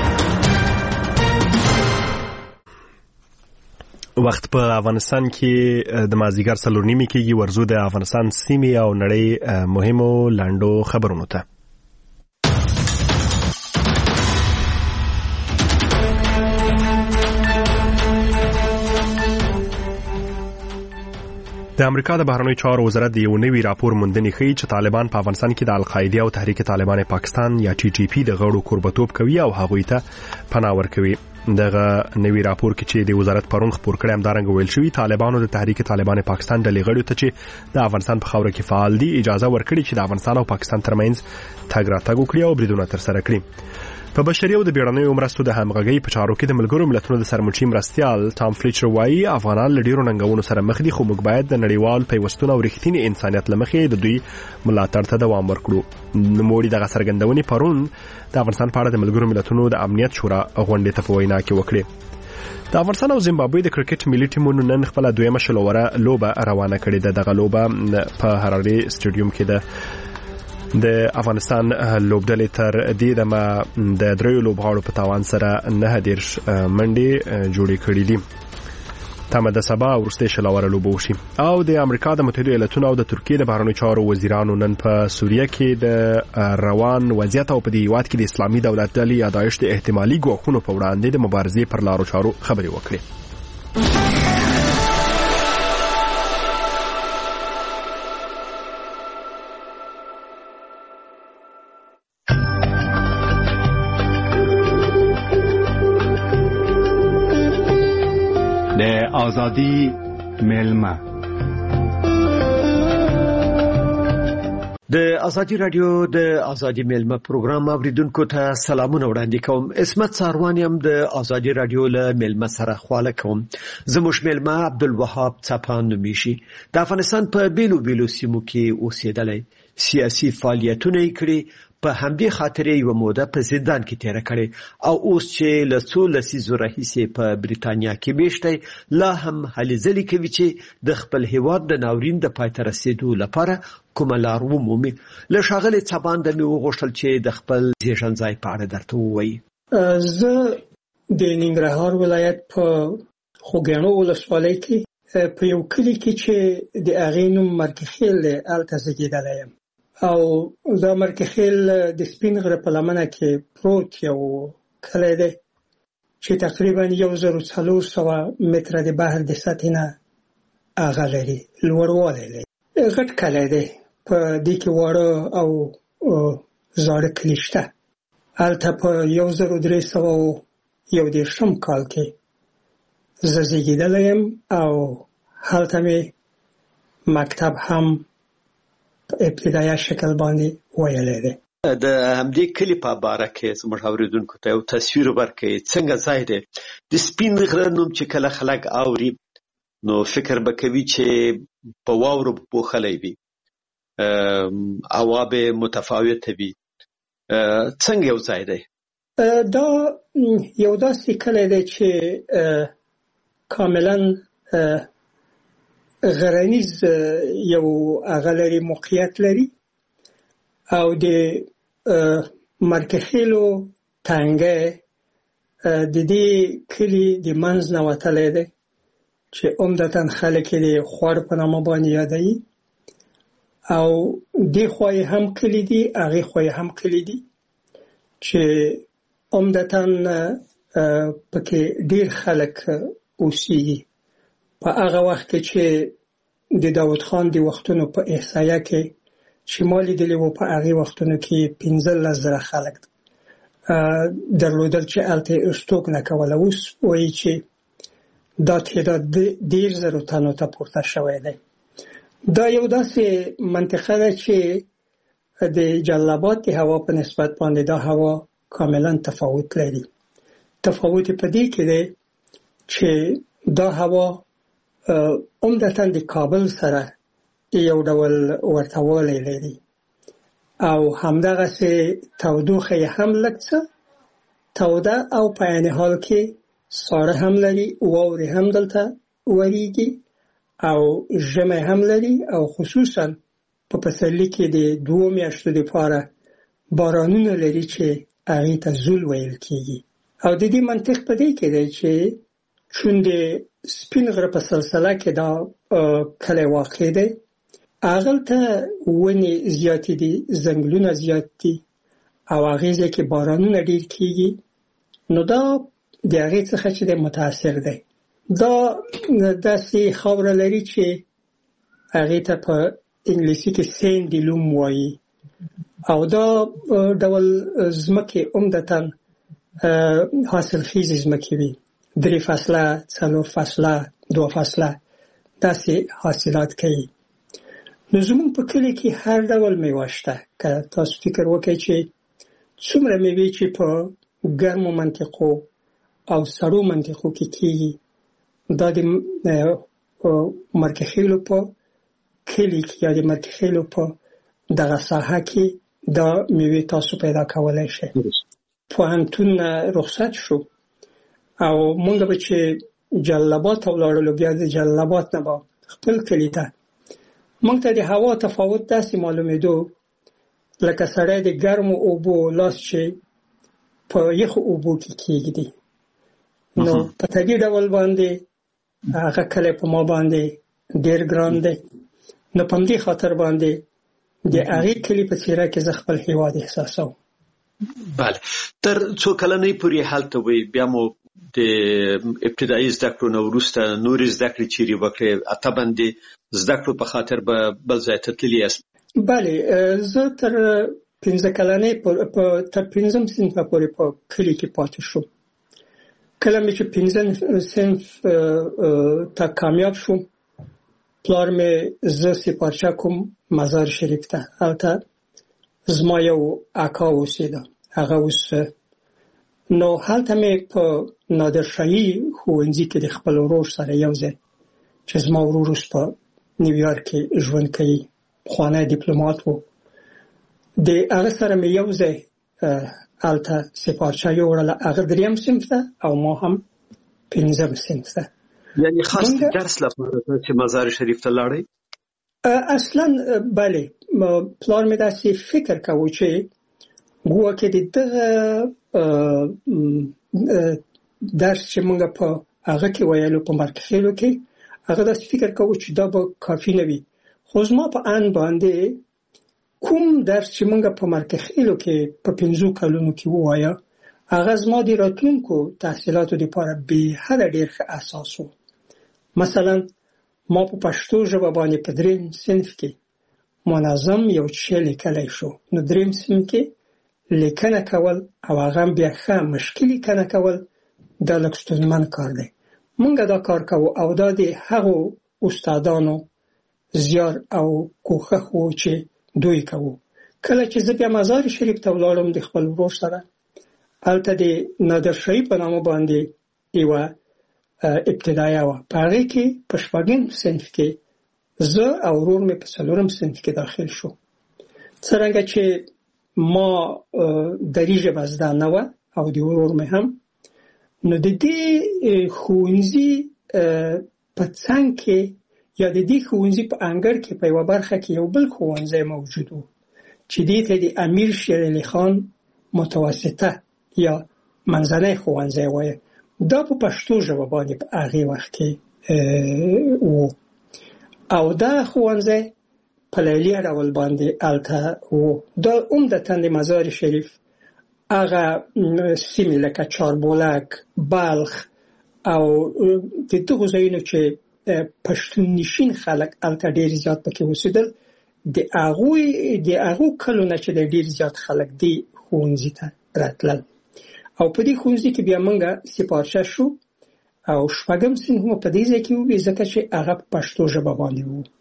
وخت په افغانستان کې د مازیګر څلور نیمې کېږي. ورزو د افغانستان سیمې او نړۍ مهمو لنډو خبرونو ته. د امریکا د بهرنیو چارو وزارت د یو نوي راپور موندنې ښیي چې طالبان په افغانستان کې د القاعده او تحریک طالبان پاکستان یا ټي ټي پی د غړو کوربتوب کوي او هغوی ته پناه ورکوي. دغه نوي راپور کې چې د وزارت پرون خبر کړی همدارنګه ویل شوی طالبانو د تحریک طالبان پاکستان د لغړو ته چې د افغانستان په خاوره کې فعال دي اجازه ورکړي چې د افغانستان او پاکستان ترمنځ تګ راتګ وکړي او بریدونه ترسره کړي. په بشري او د بیړنیو مرستو د همغږۍ په چارو کې د ملګرو ملتونو د سرمنشي مرستیال ټام فلیچر وایي افغانان له ډیرو ننګونو سره مخ دي خو موږ باید د نړیوال پیوستون او رښتینی انسانیت لمخې د دوی ملاتړ ته دوام ورکړو. نوموړي دغه څرګندونې پرون د افغانستان په اړه د ملګرو ملتونو د امنیت شورا غونډې ته په وینا کې وکړې. د افغانستان او زیمبابوې د کرکټ ملي ټیمونو نن خپل دویمه شلوره لوبه روانه کړې ده. دغه لوبه په حراري سټیډیوم کې ده. د افغانستان لوبډلې تر دې دمه د دریو لوبغاړو په توان سره نه دیرش منډې جوړې کړې دي. تمه د سبا ورسته شلوره لوبه وشي. او د امریکا د متحده ایالاتونو او د ترکیې د بهرنیو چارو وزیرانو نن په سوریه کې د روان وضعیت او په دې هیواد کې د اسلامي دولت ډلې یا داعش د احتمالي ګواښونو په وړاندې د مبارزې پر لارو چارو خبرې وکړې. آزادی میلمه د ازادي رادیو د ازادي میلمه پروګرام اوریدونکو ته سلامونه وړاندې کوم. اسمت ساروان یم د ازادي رادیو له میلمه سره خواله کوم. زموږ میلمه عبدالوهاب څپان نومیږي. د افغانستان په بیلو بیلو سیمو کې اوسېدلی، سیاسي فعالیتونه یې کړي، په همدې خاطر یو موده په زندان کې تیر کړي او اوس چې له څو لسیزو راهیسې په بریتانیا کې میشته لا هم هلې ځلې کوي چې د خپل هیواد د ناورین د پای ته رسیدو لپاره کومه لار ومومي. له ښاغلي څپان د مې وغوښتل چې د خپل زیږون ځای په اړه درته ووایي. زه د ننګرهار ولایت په خوږیاڼو ولسوالۍ کې په یو کلي کې چې د هغې نوم مرکخیل دی هلته زیږېدلی یم او دا مرکخیل د سپین غره په لمنه کې پروت یو کلی دی چې تقریبا یو زر و څلور سوه متره د بحر د سطحې نه هغه لري، لوړوالی لري. غټ کلی دی. په دې کې واړه او زاړه کلي شته. هلته په یو زر و درې سوه یو دېرشم کال کې زه زیږېدلی یم او هلته مې مکتب هم ابتدایي شکل باندې ویلې ده. د همدې کلی په باره کې زموږ اوریدونکو ته یو تصویر ورکړئ. څنګه ځای دی؟ د سپین غره نوم چې کله خلک اوري نو فکر به کوي چې په واورو پوښلی وي، هوا به متفاوته وي. څنګه یو ځای دی؟ دا یو داسې کلی دی چې کاملا غرنیز یو هغه لري، موقعیت لري او د مرکخیلو تنګه د دې کلي د منځ نه وتلی دی چې عمدتاً خلک یې د خوړ په نامه باندې یادوي او دې خوا یې هم کلي دي، هغې خوا یې هم کلي دي چې عمدتاً پکې ډېر خلک اوسېږي. په هغه وخت کې چې د داود خان د وختونو په احصایه کې چې ما لیدلي وو په هغې وختونو کې پنځلس زره خلک درلودل چې هلته یې اشتوک نه کوله. اوس وایي چې دا تعداد ډېر زرو تنو ته پورته شوی دی دا یو داسې منطقه ده چې د جلال د هوا په نسبت باندې دا هوا کاملا تفاوت لري. تفاوت په دې کې دی چې دا هوا عمدتاً د کابل سره یو ډول ورتهوالی لري او همدغسې تودوخه یې هم لږ څه توده او په عین حال کې ساړه هم لري، واورې هم دلته وریږي او ژمی هم لري او خصوصاً په پسرلي کې د دوو میاشتو دپاره بارانونه لري چې هغې ته زول ویل کېږي. او د دې منطق په دې کې دی چې چون د سپین غره په سلسله کې دا کلی واقع دی، هغلته ونې زیاتې دي، ځنګلونه زیات دي او هغې ځای کې بارانونه ډېر کېږي، نو دا د هغې څخه چې دی متاثر دی. دا داسې خاوره لري چې هغې ته په انګلیسي کې سینډي لوم وایي او دا ډول ځمکې عمدتاً حاصلخیزې ځمکې وي، درې فصله، څلور فصله، دوه فصله داسې حاصلات کوي. نو زموږ په کلي کې هر ډول میوه شته. که تاسو فکر وکړئ چې څومره میوې چې په ګرمو منطقو او سړو منطقو کې کېږي، دا د مرکخیلو په کلي کې یا د مرکخیلو په دغه ساحه کې دا میوې تاسو پیدا کولی شئ. پوهنتون رخصت شو او مونږ به چې جلال آباد ته ولاړلو، بیا د جلال آباد نه به خپل کلي ته، مونږ ته د هوا تفاوت داسې معلومېدو لکه سړی د ګرمو اوبو لاس چې په یخو اوبو کې کېږدي. نو په طبیعي ډول باندې هغه کلی په ما باندې ډېر ګران دی. نو په همدې خاطر باندې د هغې کلي په څېره کې زه خپل هېواد احساسوم. بله، تر څو کلنۍ پورې هلته وئ، بیا مو د ابتدایي زده کړو نه وروسته نورې زده کړې چیرې وکړې؟ طبعا د زده کړو په خاطر به بل ځای ته تللي یاست؟ بله، زه تر پنځه کلنۍ تر پنځم صنفه پورې په کلي کې پاتې شوم. کله مې چې پنځم صنف ته کامیاب شوم، پلار مې زه سپارچه کوم مزار شریف ته. هلته زما یو اکا اوسېده، هغه اوس نو هلته مې په نادرشاهي ښوونځي کې د خپل ورور سره یو ځای، چې زما ورور اوس په نیویارک کې ژوند کوي، پخوانی ډیپلومات و، د هغه سره مې یو ځای هلته سپارچه یوړله. هغه دریم صنف ته او ما هم پنځم صنف ته. یعنې خاص درس لپاره چې مزار شریف ته لاړئ؟ اصلا بله، پلار مې داسې فکر کوو چې ګویا د دغه درس چې موږ په هغه کې ویلو په مرکخیلو کې، هغه داسې فکر کوو چې دا به کافي نه وي. خو زما په ان باندې کوم درس چې موږ په مرکخیلو کې په پنځو کلونو کې ووایه، هغه زما د راتلونکو تحصیلاتو لپاره بې حده ډېر ښه اساس و. مثلا ما په پښتو ژبه باندې په دریم صنف کې منظم یو څه لیکلی شو. نو دریم صنف کې لیکنه کول او هغه بیا ښه مشکل لیکنه کول دا لږ ستونزمن کار دی. موږ دا کار کوو او دا د هغو استادانو زیار او کوښښ و چې دوی کوو. کله چې زه بیا مزار شریف ته ولاړم د خپل ورور سره، هلته د نادرشاهي په نامه باندې یوه ابتدایه وه، په هغې کې په شپږم صنف کې زه او ورور مې په څلورم صنف کې داخل شو. څرنګه چې ما دري ژبه زده نه وه او د ورور مې هم، نو د دې ښوونځي په څنګ کې یا د دې ښوونځي په انګړ کې په یوه برخه کې یو بل ښوونځی موجود و چې دې ته د امیر شیر علي خان متوسطه یا منځنی ښوونځی وایه. دا په پښتو ژبه باندې په هغې وخت کې و او دا ښوونځی په لیلیه ډول باندې هلته و. دا عمدتاً د مزار شریف هغه سیمې لکه چاربولک، بلخ او د دغو ځایونو چې پښتون نشین خلک هلته ډېر زیات پکې اوسېدل، د هغوی د هغو کلو نه چې د ډېر زیات خلک دې ښوونځي ته راتلل. او په دې ښوونځي کې بیا موږ سپارچه شو او شپږم صنف مو په دې ځای کې ووي ځکه چې هغه په پښتو ژبه باندې و.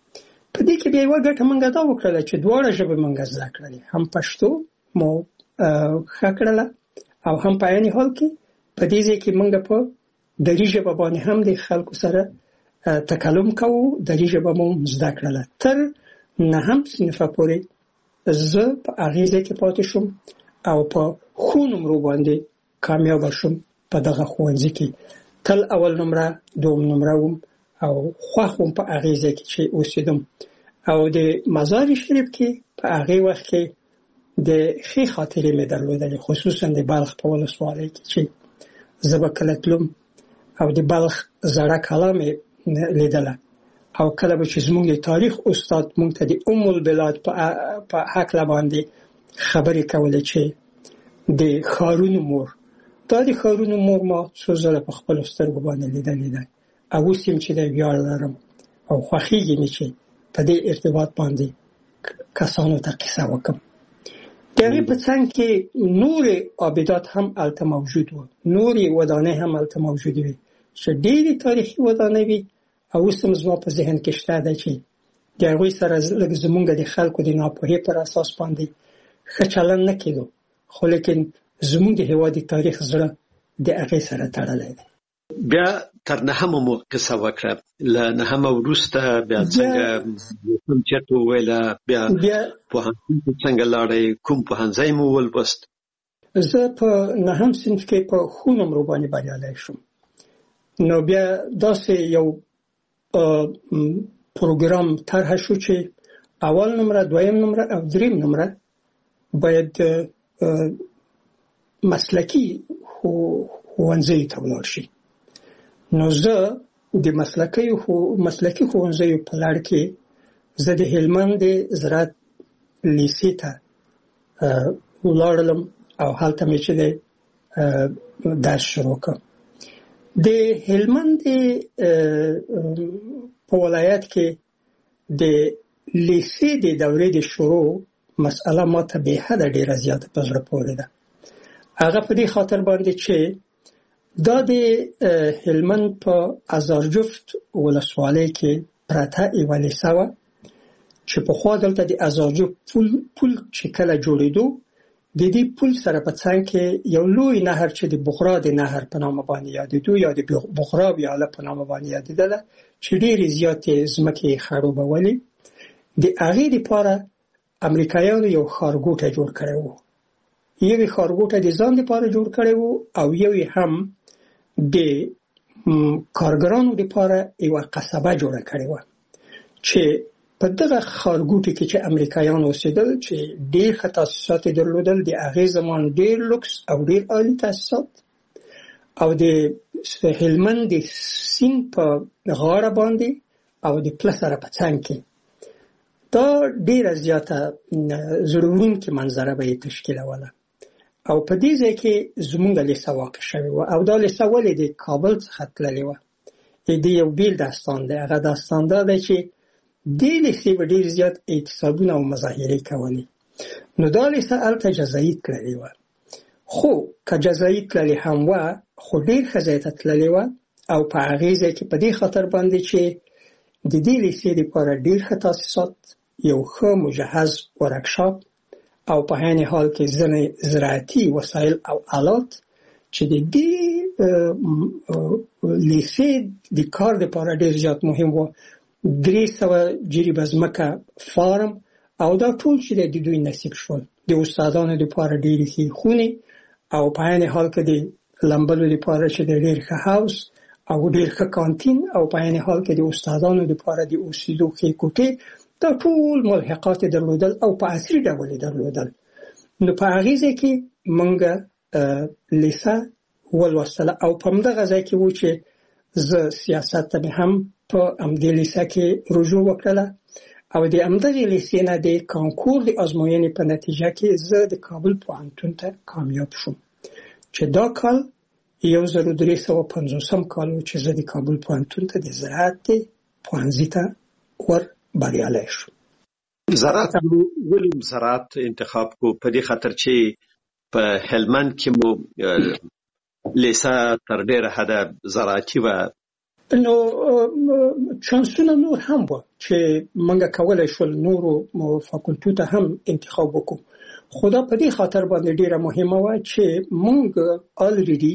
په دې کې بیا یوه ګټه موږ دا وکړله چې دواړه ژبې موږ زده کړلې، هم پښتو مو ښه کړله او هم په عین حال کې په دې ځای کې موږ په دري ژبه باندې هم د خلکو سره تکلم کوو، دري ژبه مو زده کړله. تر نهم صنفه پورې زه په هغې ځای کې پاتې شوم او په ښو نمرو باندې کامیابه شوم. په دغه ښوونځي کې تل اول نمره دوم نمره وم او خوښ وم په هغې ځای کې چې اوسېدم. او د مزار شریف کې په هغې وخت کې د ښې خاطرې مې درلودلې، خصوصا د بلخ په ولسوالۍ کې چې زه به کله تلم او د بلخ زړه کلا مې لیدله او کله به چې زموږ د تاریخ استاد موږ ته د ام البلاد په هکله باندې خبرې کولې چې د ښارونو مور، دا د ښارونو مور ما څو ځله په خپلو سترګو باندې لیدلې ده او اوس یم چې د ویاړ لرم او خوښېږي مې چې په دې ارتباط باندې کسانو ته قصه وکړم. د هغې په څنګ کې نورې آبدات هم هلته موجود وو، نورې ودانۍ هم هلته موجودې وې چې ډېرې تاریخي ودانۍ وې او اوس هم زما په ذهن کې شته ده چې د هغوی سره لږ زموږ د خلکو د ناپوهۍ پر اساس باندې ښه چلند نه کېدو، خو لیکن زموږ د هېواد د تاریخ زړه د هغې سره تړلی دی. بیا تر نهمه مو قصه وکړه، له نهمه وروسته بیا څنګه کوم چېرته وویله، بیا پوهنتون ته څنګه لاړئ، کوم پوهنځی مو ولوست؟ زه په نهم صنف کې په ښو نمرو باندې بریالی شوم. نو بیا داسې یو پروګرام طرحه شو چې اول نمره، دویم نمره او دریم نمره باید مسلکي ښوونځیو ته ولاړ شي. نو زه د مسلکي مسلکي ښوونځیو په لړ کې زه د هلمند د زراعت لیسې ته ولاړلم او هلته مې چې دی درس شروع کړ. د هلمند په ولایت کې د لیسې د دورې د شروع مسأله ما ته بې حده ډېره زیاته په زړه پورې ده. هغه په دې خاطر باندې چې دا د هلمند په ازارجفت ولسوالۍ کې پرته یوه لیسه وه چې پخوا دلته د ازارجفت پل پل چې کله جوړېدو د دې پل سره په څنګ کې یو لوی نهر چې د بغرا د نهر په نامه باندې یادېدو یا د بغرا ویاله په نامه باندې یادېدله چې ډېرې زیاتې ځمکې یې خړوبولې. د هغې دپاره امریکایانو یو ښارګوټی جوړ کړی و، یو یې ښارګوټی د ځان دپاره جوړ کړی و او یو یې هم د کارګرانو دپاره یوه قصبه جوړه کړې وه چې په دغه ښارګوټي کې چې امریکایان اوسېدل چې ډېر ښه تاسیسات یې درلودل، د هغې زمان ډېر لوکس او ډېر عالي تاسیسات، او د هلمند د سیند په غاړه باندې او د پله سره په څنګ کې دا ډېره زیاته زړه وړونکې منظره به یې تشکیلوله. او په دې ځای کې زموږ لیسه واقع شوې وه او دا لیسه ولې د کابل څخه تللې وه. د یو بیل داستان دی، هغه داستان دا دی چې دې لیسې به ډېر زیات اعتصابونه او مظاهرې کولې. نو دا لیسه هلته جزایي تللې وه، خو که جزایي تللې هم وه خو ډېر ښه ځای ته تللې وه او په هغې ځای کې په دې خاطر باندې چې د دې لیسې دپاره ډېر ښه تاسیسات، یو ښه مجهز ورکشاپ او په عین حال کې ځینې زراعتي وسایل او آلات چې د دې لیسې د کار دپاره ډېر زیات مهم و. درې سوه جریبه ځمکه فارم او دا ټول چې د دوی نصیب شول. د استادانو دپاره ډېرې ښې خونې او په عین حال کې د لمبلو دپاره چې د ډېر ښه هاوس او ډېر ښه کانتین او په عین حال کې د استادانو دپاره د اوسېدو ښې کوټې، دا ټول ملحقات درلودل او په عصري ډول درلودل. نو په هغې ځای کې موږ لیسه ولوستله او په همدغه ځای کې و چې زه سیاست ته مې هم په همدې لیسه کې رجوع وکړله او د همدغې لیسې نه د کانکور د ازموینې په نتیجه کې زه د کابل پوهنتون ته کامیاب شوم چې دا کال یو زر و درې سوه پنځوسم کال و چې زه د کابل پوهنتون ته د زراعت پوهنځي ته ور بریالی شو. زراعت ولې زراعت انتخاب کو؟ په دې خاطر چې په هلمند کې مو لیسه تر ډېره حده زراعتي وه نو چانسونه نور هم و چې موږ کولای شول نورو فاکولټو ته هم انتخاب وکړو. خدا په دې خاطر باندې ډیره مهمه و چې موږ الریډي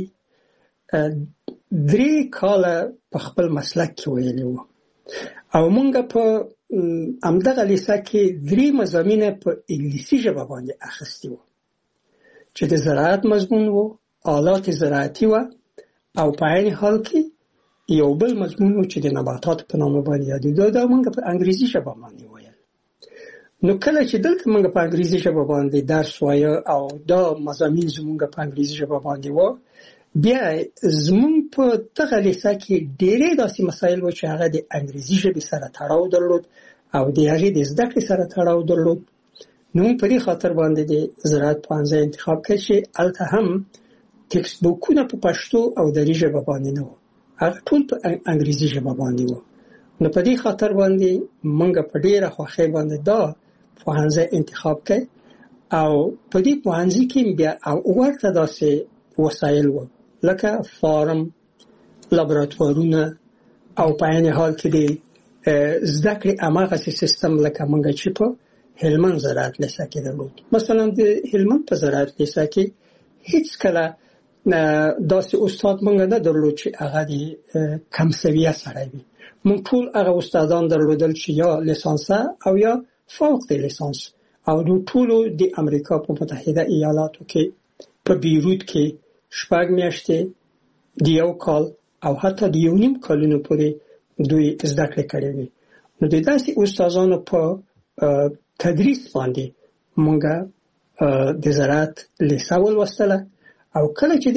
درې کاله په خپل مسلک کې ویلې وو او موږ په همدغه لیسه کې درې مضامین په انګلیسي ژبه باندې اخیستي وو چې د زراعت مضمون وو، آلات زراعتي وو او په عین حال کې یو بل مضمون وو چې د نباتات په نامه باندې یادېده. دا موږ په انګریزي ژبه باندې ویل. نو کله چې دلته موږ په انګریزي ژبه باندې درس وایو او دا مضامین زموږ په انګریزي ژبه باندې وو، بیا زموږ په دغه لیسه کې ډېرې داسې مسایل وو چې هغه د انګریزي ژبې سره تړاو درلود او د هغې د زده کړې سره تړاو درلود. نو موږ په دې خاطر باندې د زراعت پوهنځی انتخاب کړ چې هلته هم ټکسټ بوکونه په پښتو او دري ژبه باندې نه وو، هغه ټول په انګریزي ژبه باندې وو. نو په دې خاطر باندې موږ په ډېره خوښۍ باندې دا پوهنځی انتخاب کړ او په دې پوهنځي کې بیا ورته داسې وسایل وو لکه فارم، لابراتوارونه او په عین حال کې د زده کړې هماغسې سیستم لکه موږ چې په هلمند زراعت لیسه کې درلود. مثلا د هلمند په زراعت لیسه کې هیڅ کله داسې استاد موږ نه درلود چې هغه د کم سویه سړی وي. موږ ټول هغه استادان درلودل چې یا لیسانسه او یا فوق د لیسانس او د ټولو د امریکا په متحده ایالاتو کې په بیروت کې شپږ میاشتې د یو کال او حتی د یو نیم کالونو پورې دوی زده کړې کړې وي. نو د داسې استادانو په تدریس باندې موږ د زراعت لیسه ولوستله او کله چې د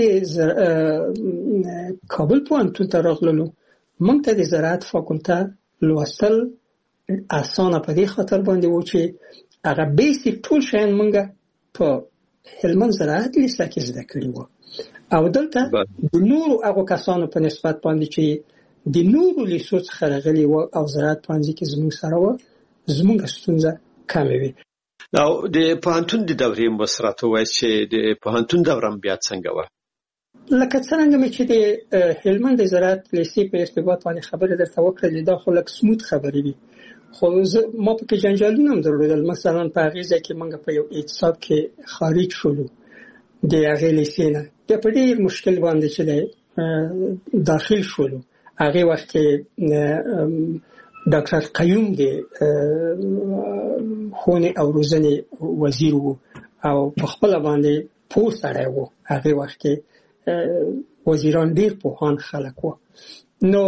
کابل پوهنتون ته راغللو موږ ته د زراعت فاکولته لوستل اسانه په دې خاطر باندې و چې هغه بیسیک ټول شیان موږ په هلمند زراعت لیسه کې زده کړي وو او دلته د نورو هغو کسانو په نسبت باندې چې د نورو لیسو څخه راغلي وو او زراعت پوهنځي کې زموږ سره وو زموږ ستونزه کمه وي. او د پوهنتون د دورې مسرات وایي چې د پوهنتون دوره بیا څنګه و؟ لکه څنګه مې چې د هلمند د زراعت لیسې په ارتباط باندې خبره درته وکړلې دا خو لږ سموت خبرې دي، خو ما پکې جنجالونه هم درلودل. مثلا په هغې ځای کې موږ په یو اعتصاب کې خارج شولو د هغې لیسې نه، بیا په ډېر مشکل باندې چې داخل شولو. هغې وخت کې ډاکټر قیوم د ښوونې او روزنې وزیر و او په خپله باندې پوه سړی و. هغې وخت کې وزیران ډېر پوهان خلک و. نو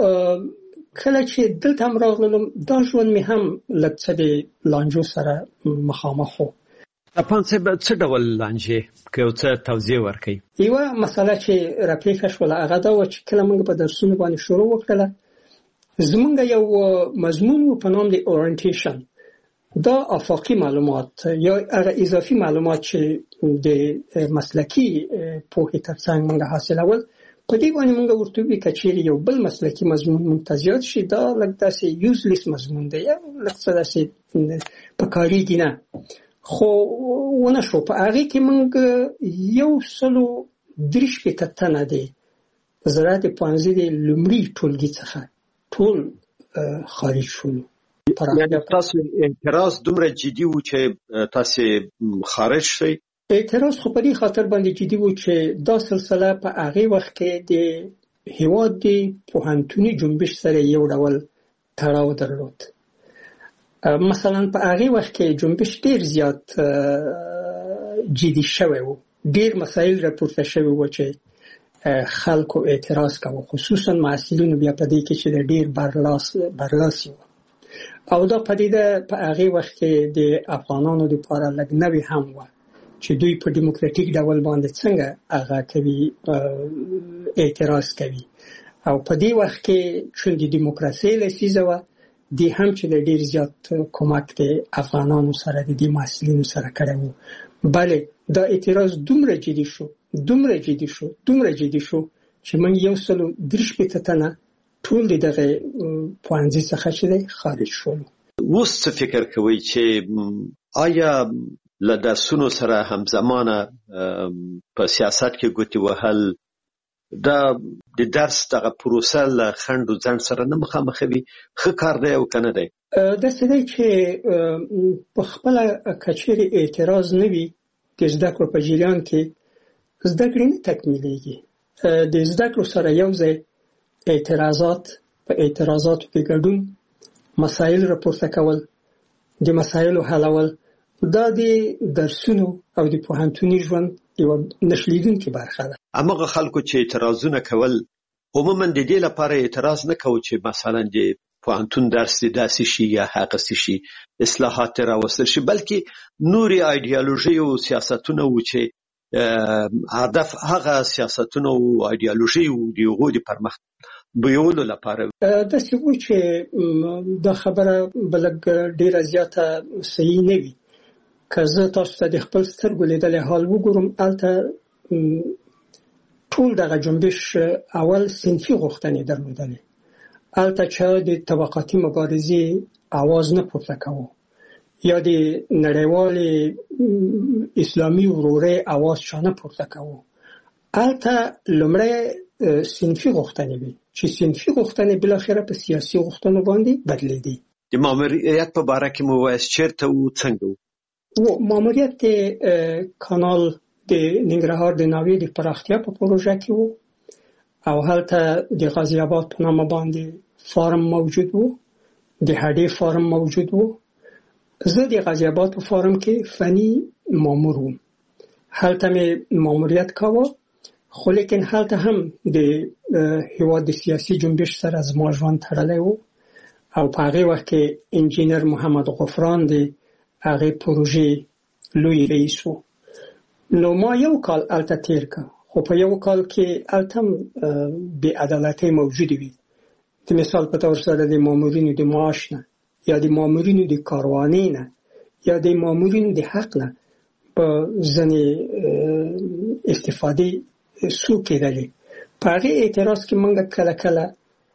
کله چې دلته هم راغلم دا ژوند مې هم لږ څه د لانجو سره مخامخ و. اپان صاحب څه ډول لانجې که یو څه توضیح ورکړئ؟ یوه مسله چې راپېښه شوله هغه دا وه چې کله موږ په درسونو باندې شروع وکړله زمونږ یو مضمون و په نام د اورینټیشن. دا افاقي معلومات یا هغه اضافي معلومات چې د مسلکي پوهې ترڅنګ موږ حاصلول په دې باندې موږ ورته وی کچېرې یو بل مسلکي مضمون موږ ته زیات شي دا لږ داسې یوزلیس مضمون دی یا لږ څه داسې په کارېږي نه. خو ونه شو په هغې کې موږ یو سلو درې شپېته تنه دی زراعت پوهنځي د لومړي ټولګي څخه ټول خارج شولو. یعنی تاسو اعتراض دومره جدي و چې تاسو خارج شئ؟ اعتراض خو په دې خاطر باندې جدي و چې دا سلسله په هغې وخت کې د هېواد د پوهنتوني جنبش سره یو ډول تړاو درلود. مثلا په هغې وخت کې جنبش ډېر زیات جدي شوی و، ډېر مسایل راپورته شوي و چې خلکو اعتراض کوي، خصوصا محصلینو بیا په دې کې چې ډېر برلاس برلاسي و او دا پدیده په هغې وخت کې د افغانانو لپاره لږ نوې هم وه چې دوی په ډیموکراتیک ډول باندې څنګه هغه کوي اعتراض کوي او په دې وخت کې چې د دیموکراسي لسیزه وه دی هم چې د ډېر زیات کومک د افغانانو سره د دې محصلینو سره کړی و. بله دا اعتراض دومره جدي شو دومره جدي شو دومره جدي شو چې موږ یو سلو درې شپېته تنه ټول د دغه پوهنځي څخه چې دی خارج شولو. اوس څه فکر کوئ چې آیا له درسونو سره همزمانه په سیاست کې ګوتې وهل دا د درس دغه پروسه له خنډ او ځنډ سره نه مخامخ وي، ښه کار دی او کنه دی؟ دا څه دی چې په خپل کچېرې اعتراض نه وي د زده کړو په جریان کې زده کړې نه تکمیلېږي. د زده کړو سره یو ځای اعتراضات، په اعتراضاتو کې ګډون، مسایل راپورته کول، د مسایلو حلول، دا د درسونو او د پوهنتوني ژوند یو نشلیدونکې برخه ده. همغه خلکو چې اعتراضونه کول عموما د دې لپاره اعتراض نه کوي چې مثلا د پوهنتون درس د داسې شي یا هغه شي اصلاحات راوستل شي، بلکې نوري ایډیالوژي او سیاستونه و چې هدف هغه سیاستونه او ایډیالوژي او د هغو د پرمخ بیولو لپاره د څه و چې دا خبره بلګ ډیره زیاته صحیح نه وي. که زه تاسو ته د خپل سترګو لیدلې حال وګورم، الته ټول دغه جنبش اول صنفي غوښتنې درلودلې، الته چا د طبقاتي مبارزې आवाज نه پورته کوو یا د نړیوالې اسلامي ورورۍ आवाज چا نه پورته کوو. الته لومړی صنفي غوښتنې وي چې صنفي غوښتنې بالاخره په سیاسي غوښتنو باندې بدلېدې. د ماموریت په باره کې مو وایي چیرته و څنګه و؟ و ماموریت د کانال د ننګرهار د ناوې د پراختیا په پروژه کې وو او هلته د غازی آباد په نامه باندې فارم موجود وو، د هډې فارم موجود وو. زه د غازی آباد په فارم کې فني مامور وم، هلته مې ماموریت کاوه، خو لیکن هلته هم د هیواد د سیاسي جنبش سره زما ژوند تړلی وو او په هغې وخت کې انجینر محمد غفران دی هغه پروژې لوی رئیس وو. نو ما یو کال الته تیر که، خو په یو کال کې الته بې عدالتۍ موجودې وي. د مثال په طور سره د مامورینو د معاش نه یا د مامورینو د کاروانۍ نه یا د مامورینو د حق نه په ځینې استفادې سو کېدلې. په هغې اعتراض کې موږ کله کله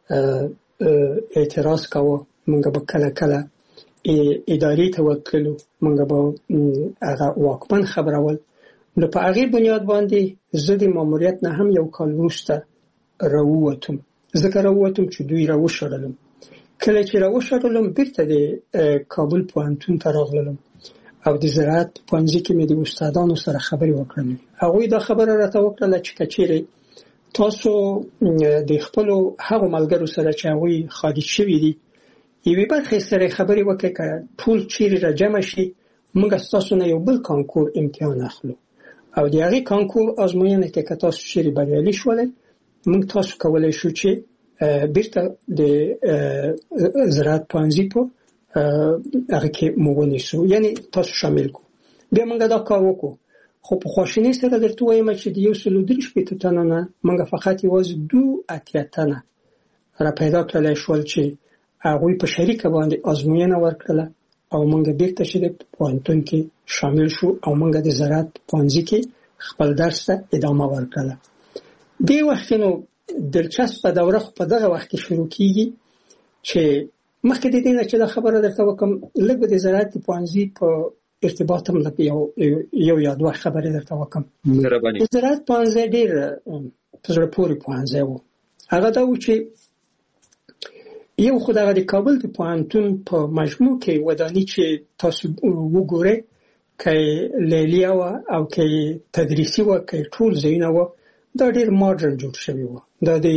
اعتراض کوو، موږ به کله کله ادارې ته ورتللو، موږ به هغه واکمن خبرول. نو په هغې بنیاد باندې زه د ماموریت نه هم یو کال وروسته راووتم. ځکه راووتم چې دوی راوشړلم. کله چې راوشړلم بیرته د کابل پوهنتون ته راغلم او د زراعت پوهنځي کې مې د استادانو سره خبرې وکړلې. هغوی دا خبره راته وکړله چې که چیرې تاسو د خپلو هغو ملګرو سره چې هغوی خارج شوي دي یوې برخې سره خبرې وکړئ، که ټول چیرې را جمع شي موږ ستاسو نه یو بل کانکور امتحان اخلو او د هغې کانکور ازموینه کې که تاسو چیرې بریالي شولئ موږ تاسو کولی شو چې بیرته د زراعت پوهنځي په هغه کې مو ونیسو، یعنی تاسو شامل کو. بیا موږ دا کار وکړو، خو په خواشینۍ سره درته وایم چې د یو سل او درې شپېته تنو نه موږ فقط یوازې دوه اتیا تنه را پیدا کړلی شول چې هغوی په شریکه باندې ازموینه ورکړله او موږ بیرته چې د پوهنتون کې شامل شو او موږ د زراعت پوهنځي کې خپل درس ته ادامه ورکړله. دې وخت نو دلچسپه دوره خو په دغه وخت کې شروع کیږي چې مخکې د دې نه چې دا خبره درته وکړم لږ به د زراعت پوهنځي په ارتباط هم لږ یو یو یا دوه خبرې درته وکړم. د زراعت پوهنځی ډېر په زړه پورې پوهنځی و. هغه دا و چې یو خو دغه د کابل د پوهنتون په مجموع کې وداني چې تاسو وګورئ، که لیلیه وه او که تدریسي وه که ټول ځایونه وه، دا ډېر ماډرن جوړ شوي وه. دا د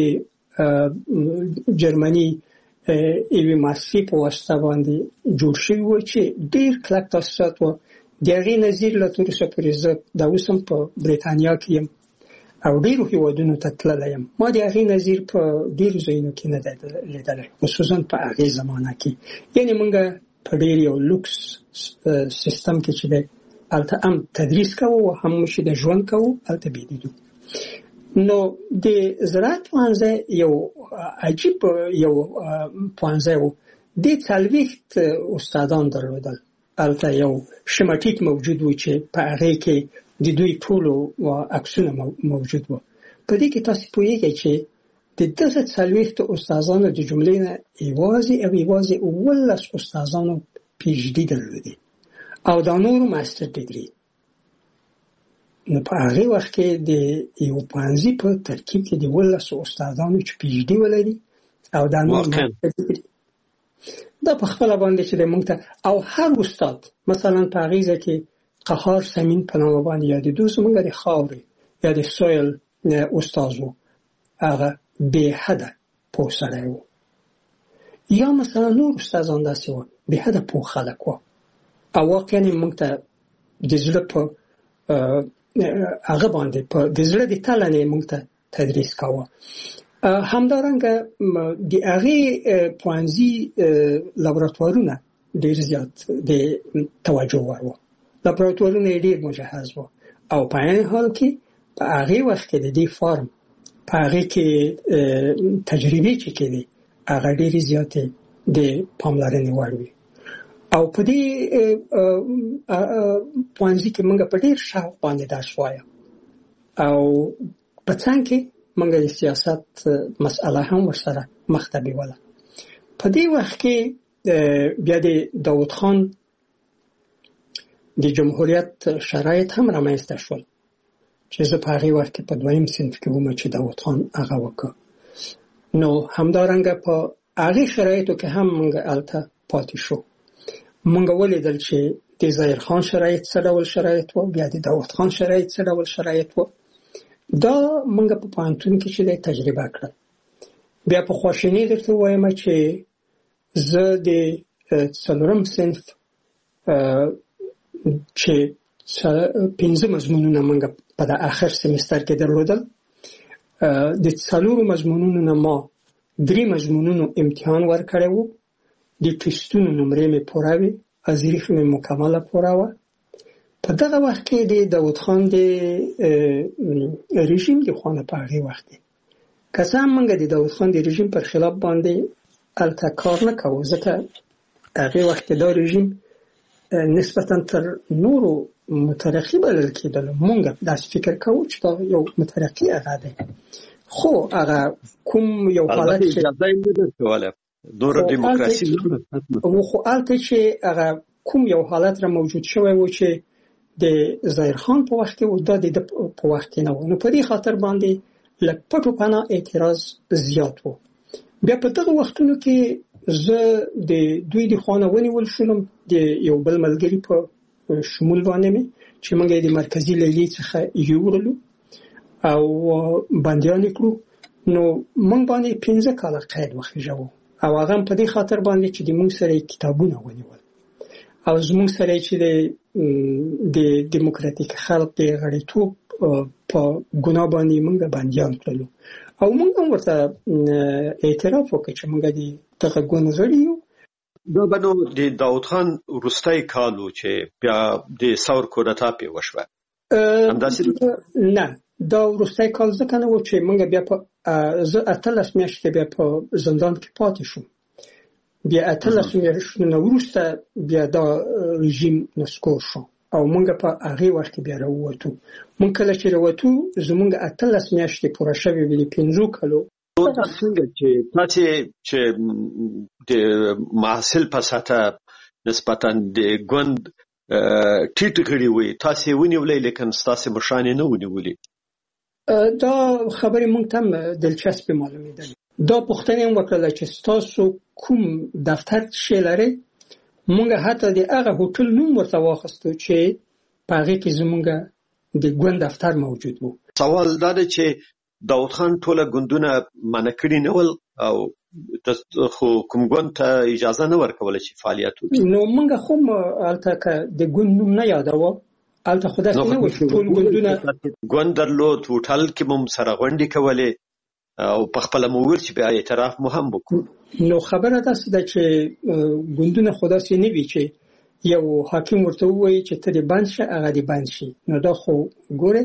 جرمني یوې مؤسسې په واسطه باندې جوړ شوي وه چې ډېر کلک تاسیسات وه. د هغې نظیر له تر اوسه پورې زه دا اوس هم په بریتانیا کې یم او ډېرو هېوادونو ته تللی یم. ما د هغې نظیر په ډېرو ځایونو کې نه دی لیدلی، خصوصا په هغې زمانه کې. یعنې موږ په ډېر یو لوکس سیستم کې چې دی هلته هم تدریس کوو او هم چې د ژوند کوو هلته بېدیدو. نو د زراعت پوهنځی یو عجیب یو پوهنځی و. دې څلوېښت استادان درلودل. هلته یو شمټیک موجود و چې په هغې کې د دوی ټولو عکسونه موجود و. په دې کې تاسو پوهیږئ چې د دغه څلوېښتو استادانو د جملې نه یوازې او یوازې اوولس استادانو پی ایچ ډي درلودې او دا نورو ماستر ډیګري. نو په هغه وخت کې د یو پانزي په ترکیب کې د ولسو استادانو چې پی ایچ ډي ولري او دا نور دا په خپل باندې چې موږ ته او هر استاد مثلا په غیزه کې قهار سمین په نوم باندې یاد دي دوی موږ د خاورې یا د سویل استاد وو هغه به حد په سره وو یا مثلا نور استادان داسې وو به حد په خلک وو او واقعا موږ ته د زړه په هغه باندې په د زړه د تلنې موږ ته تدریس کاوه همدارنګه د هغه پوانزي لابراتوارونه ډیر زیات د توجه ورو لابراتوارونه ډیر مجهز وو او په این حال کې په هغه وخت کې د دې فارم په هغه کې تجربې چې کېدې هغه ډیر زیات د پاملرنې وړ وي او په دې پوانزي کې موږ په ډیر شاو باندې درس وایو او په څنګه کې موږ د سیاست مسأله هم ورسره مخ ته بیوله په دې وخت کې بیا د داوود خان د جمهوریت شرایط هم رامنځته شول چې زه په هغه وخت کې په دویم صنف کې وم چې داوود خان هغه وکړ نو همدارنګه په هغه شرایطو کې هم موږ الته پاتې شو موږ ولیدل چې د ظاهر خان شرایط څه ډول شرایط وو بیا د داوود خان شرایط څه ډول شرایط وو دا موږ په پانتون کې چې تجربه کړل بیا په خواشینی درته وایم چې زه د څلورم صنف چې پنځه مضمونونه موږ په د اخر سمستر کې درلودل د څلورو مضمونونو نه ما درې مضمونونو امتحان ورکړی وو د ټیسټونو نمرې مې پوره وې ازریف مې مکمله پوره وه په دغه وخت کې د داوود خان د رژیم د خوانه په هغه وخت کې که څه هم موږ د داوود خان د رژیم پر خلاف باندې الته کار نه کوو ځکه هغه وخت کې دا رژیم نسبتا تر نورو مترقي بلل کېدل موږ داسې فکر کوو چې دا یو مترقي هغه دی خو هغه کوم یو حالت چې اجازه نه درکوله دور دیموکراسي نو خو الته چې هغه کوم یو حالت را موجود شوی و چې د ظاهر خان په وخت کې او د په وخت کې نه و نو په دې خاطر باندې لږ پټو پانا اعتراض زیات و بیا په دغه وختونو کې زه د دوی د خوانه ونیول شوم د یو بل ملګری په شمول باندې مې چې موږ د مرکزی لیلی څخه یوړلو او باندې کړو نو موږ باندې پنځه کاله قید وخیژو او هغه په دې خاطر باندې چې د موږ سره کتابونه ونیول او زموږ سره چې د دیموکراتیک خلق د غړیتوب په ګناه باندې موږ باندې کړلو او موږ هم ورته اعتراف وکړ چې موږ د دغه ګوند غړي یو دا بنو د داوود خان وروستۍ کالو چې بیا د ثور کودتا پی وشوه همداسې نه دا وروستۍ کال ځکه نه و چې موږ بیا په زه اتلس میاشتې بیا په زندان کې پاتې شوم بیا اتلس میاشتې نه وروسته بیا دا رژیم نسکور شو او موږ په هغه وخت بیا راووتو موږ کله چې راووتو زموږ اتلس میاشتې پوره شوې وې پنځو کالو دا څنګه چې تاسو چې د محصل په ساته نسبتا د ګوند ټیټ غړي وي تاسو ونیولې لیکن تاسو مشانه نه ونیولې دا خبرې مونږ ته دلچسپ معلومیدل دا پوښتنه هم وکړه چې تاسو کوم دفتر شې لري مونږ حتی د هغه هوټل نوم ورته واخستو چې په هغه کې زمونږ د ګوند دفتر موجود وو سوال دا دی چې داوود خان ټوله ګوندونه منع کړي نه ول او خو کوم ګوند ته اجازه نه ورکول چې فعالیت وکړي نو مونږ خو الته د ګوند نوم نه یادو الته خدای نه و ټول ګوندونه ګوند درلود هوټل کې مم سره غونډې کولې او په خپل موږ چې بیا اعتراف مهم وکړو نو خبره ده چې ګوندونه خدای سي نه وی چې یو حاکم ورته وایي چې ته دې بند شه هغه دې بند شي نو دا خو ګوره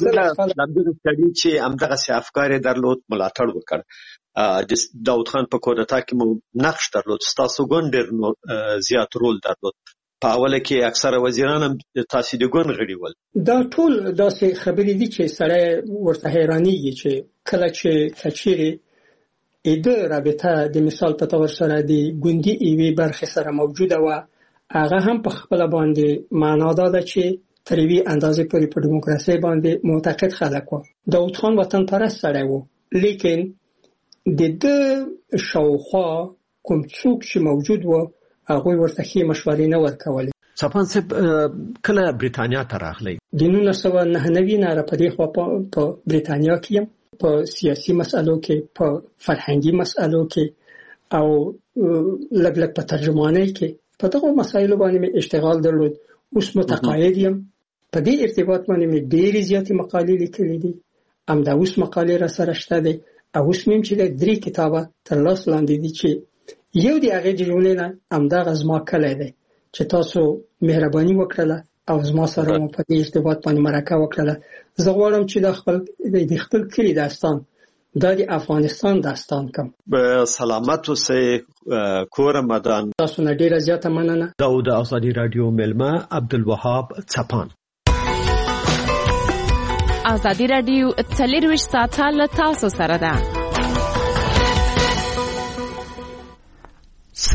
همدغه سړي چې همدغه سي افکار درلود ملاتړ وکړ د داوود خان په کودتا کې مو نقش درلود تاسو ګوند ډېر زیات رول درلود په اوله کې اکثره وزیران هم تاسو د ګوند غړي ول دا ټول داسې خبرې دي چې سره ورته حیرانيږي چې کله چې کچيري اده رابطه د مثال په تور سره د ګوندي ایوي برخه سره موجوده و هغه هم په خپل باندې معنا ده چې تر یوې اندازې پورې په دیموکراسي باندې معتقد خلک وو. داود خان وطن پرست سړی وو، لیکن د ده شاوخوا کوم څوک چې موجود وو هغوی ورته ښې مشورې نه ورکولې. چاپان صاحب کله بریتانیا ته راغلی؟ د نولس سوه نهه نوي نه را په دې خوا په بریتانیا کې یم، په سیاسي مسألو کې، په فرهنګي مسألو کې او لږ لږ په ترجمانۍ کې په دغو مسایلو باندې مې اشتغال درلود. اوس متقاعد یم. په دې ارتباط باندې مې ډېرې زیاتې مقالې لیکلې دي. همدا اوس مقالې را سره شته دي او اوس مې چې درې کتابه تر لاس لاندې دي چې یو د هغې د جملې نه همدغه زما کلی دی چې تاسو مهرباني وکړله او زما سره مو په دې ارتباط باندې مرکه وکړله. زه غواړم چې د خپل د خپل کلي داستان دا د افغانستان داستان کم. به سلامت اوسئ کور مدان. تاسو نه ډیره زیاته مننه. دا د ازادي رادیو ملما عبدالوهاب چپان. ازادي رادیو څلور ویشت ساعته له تاسو سره ده.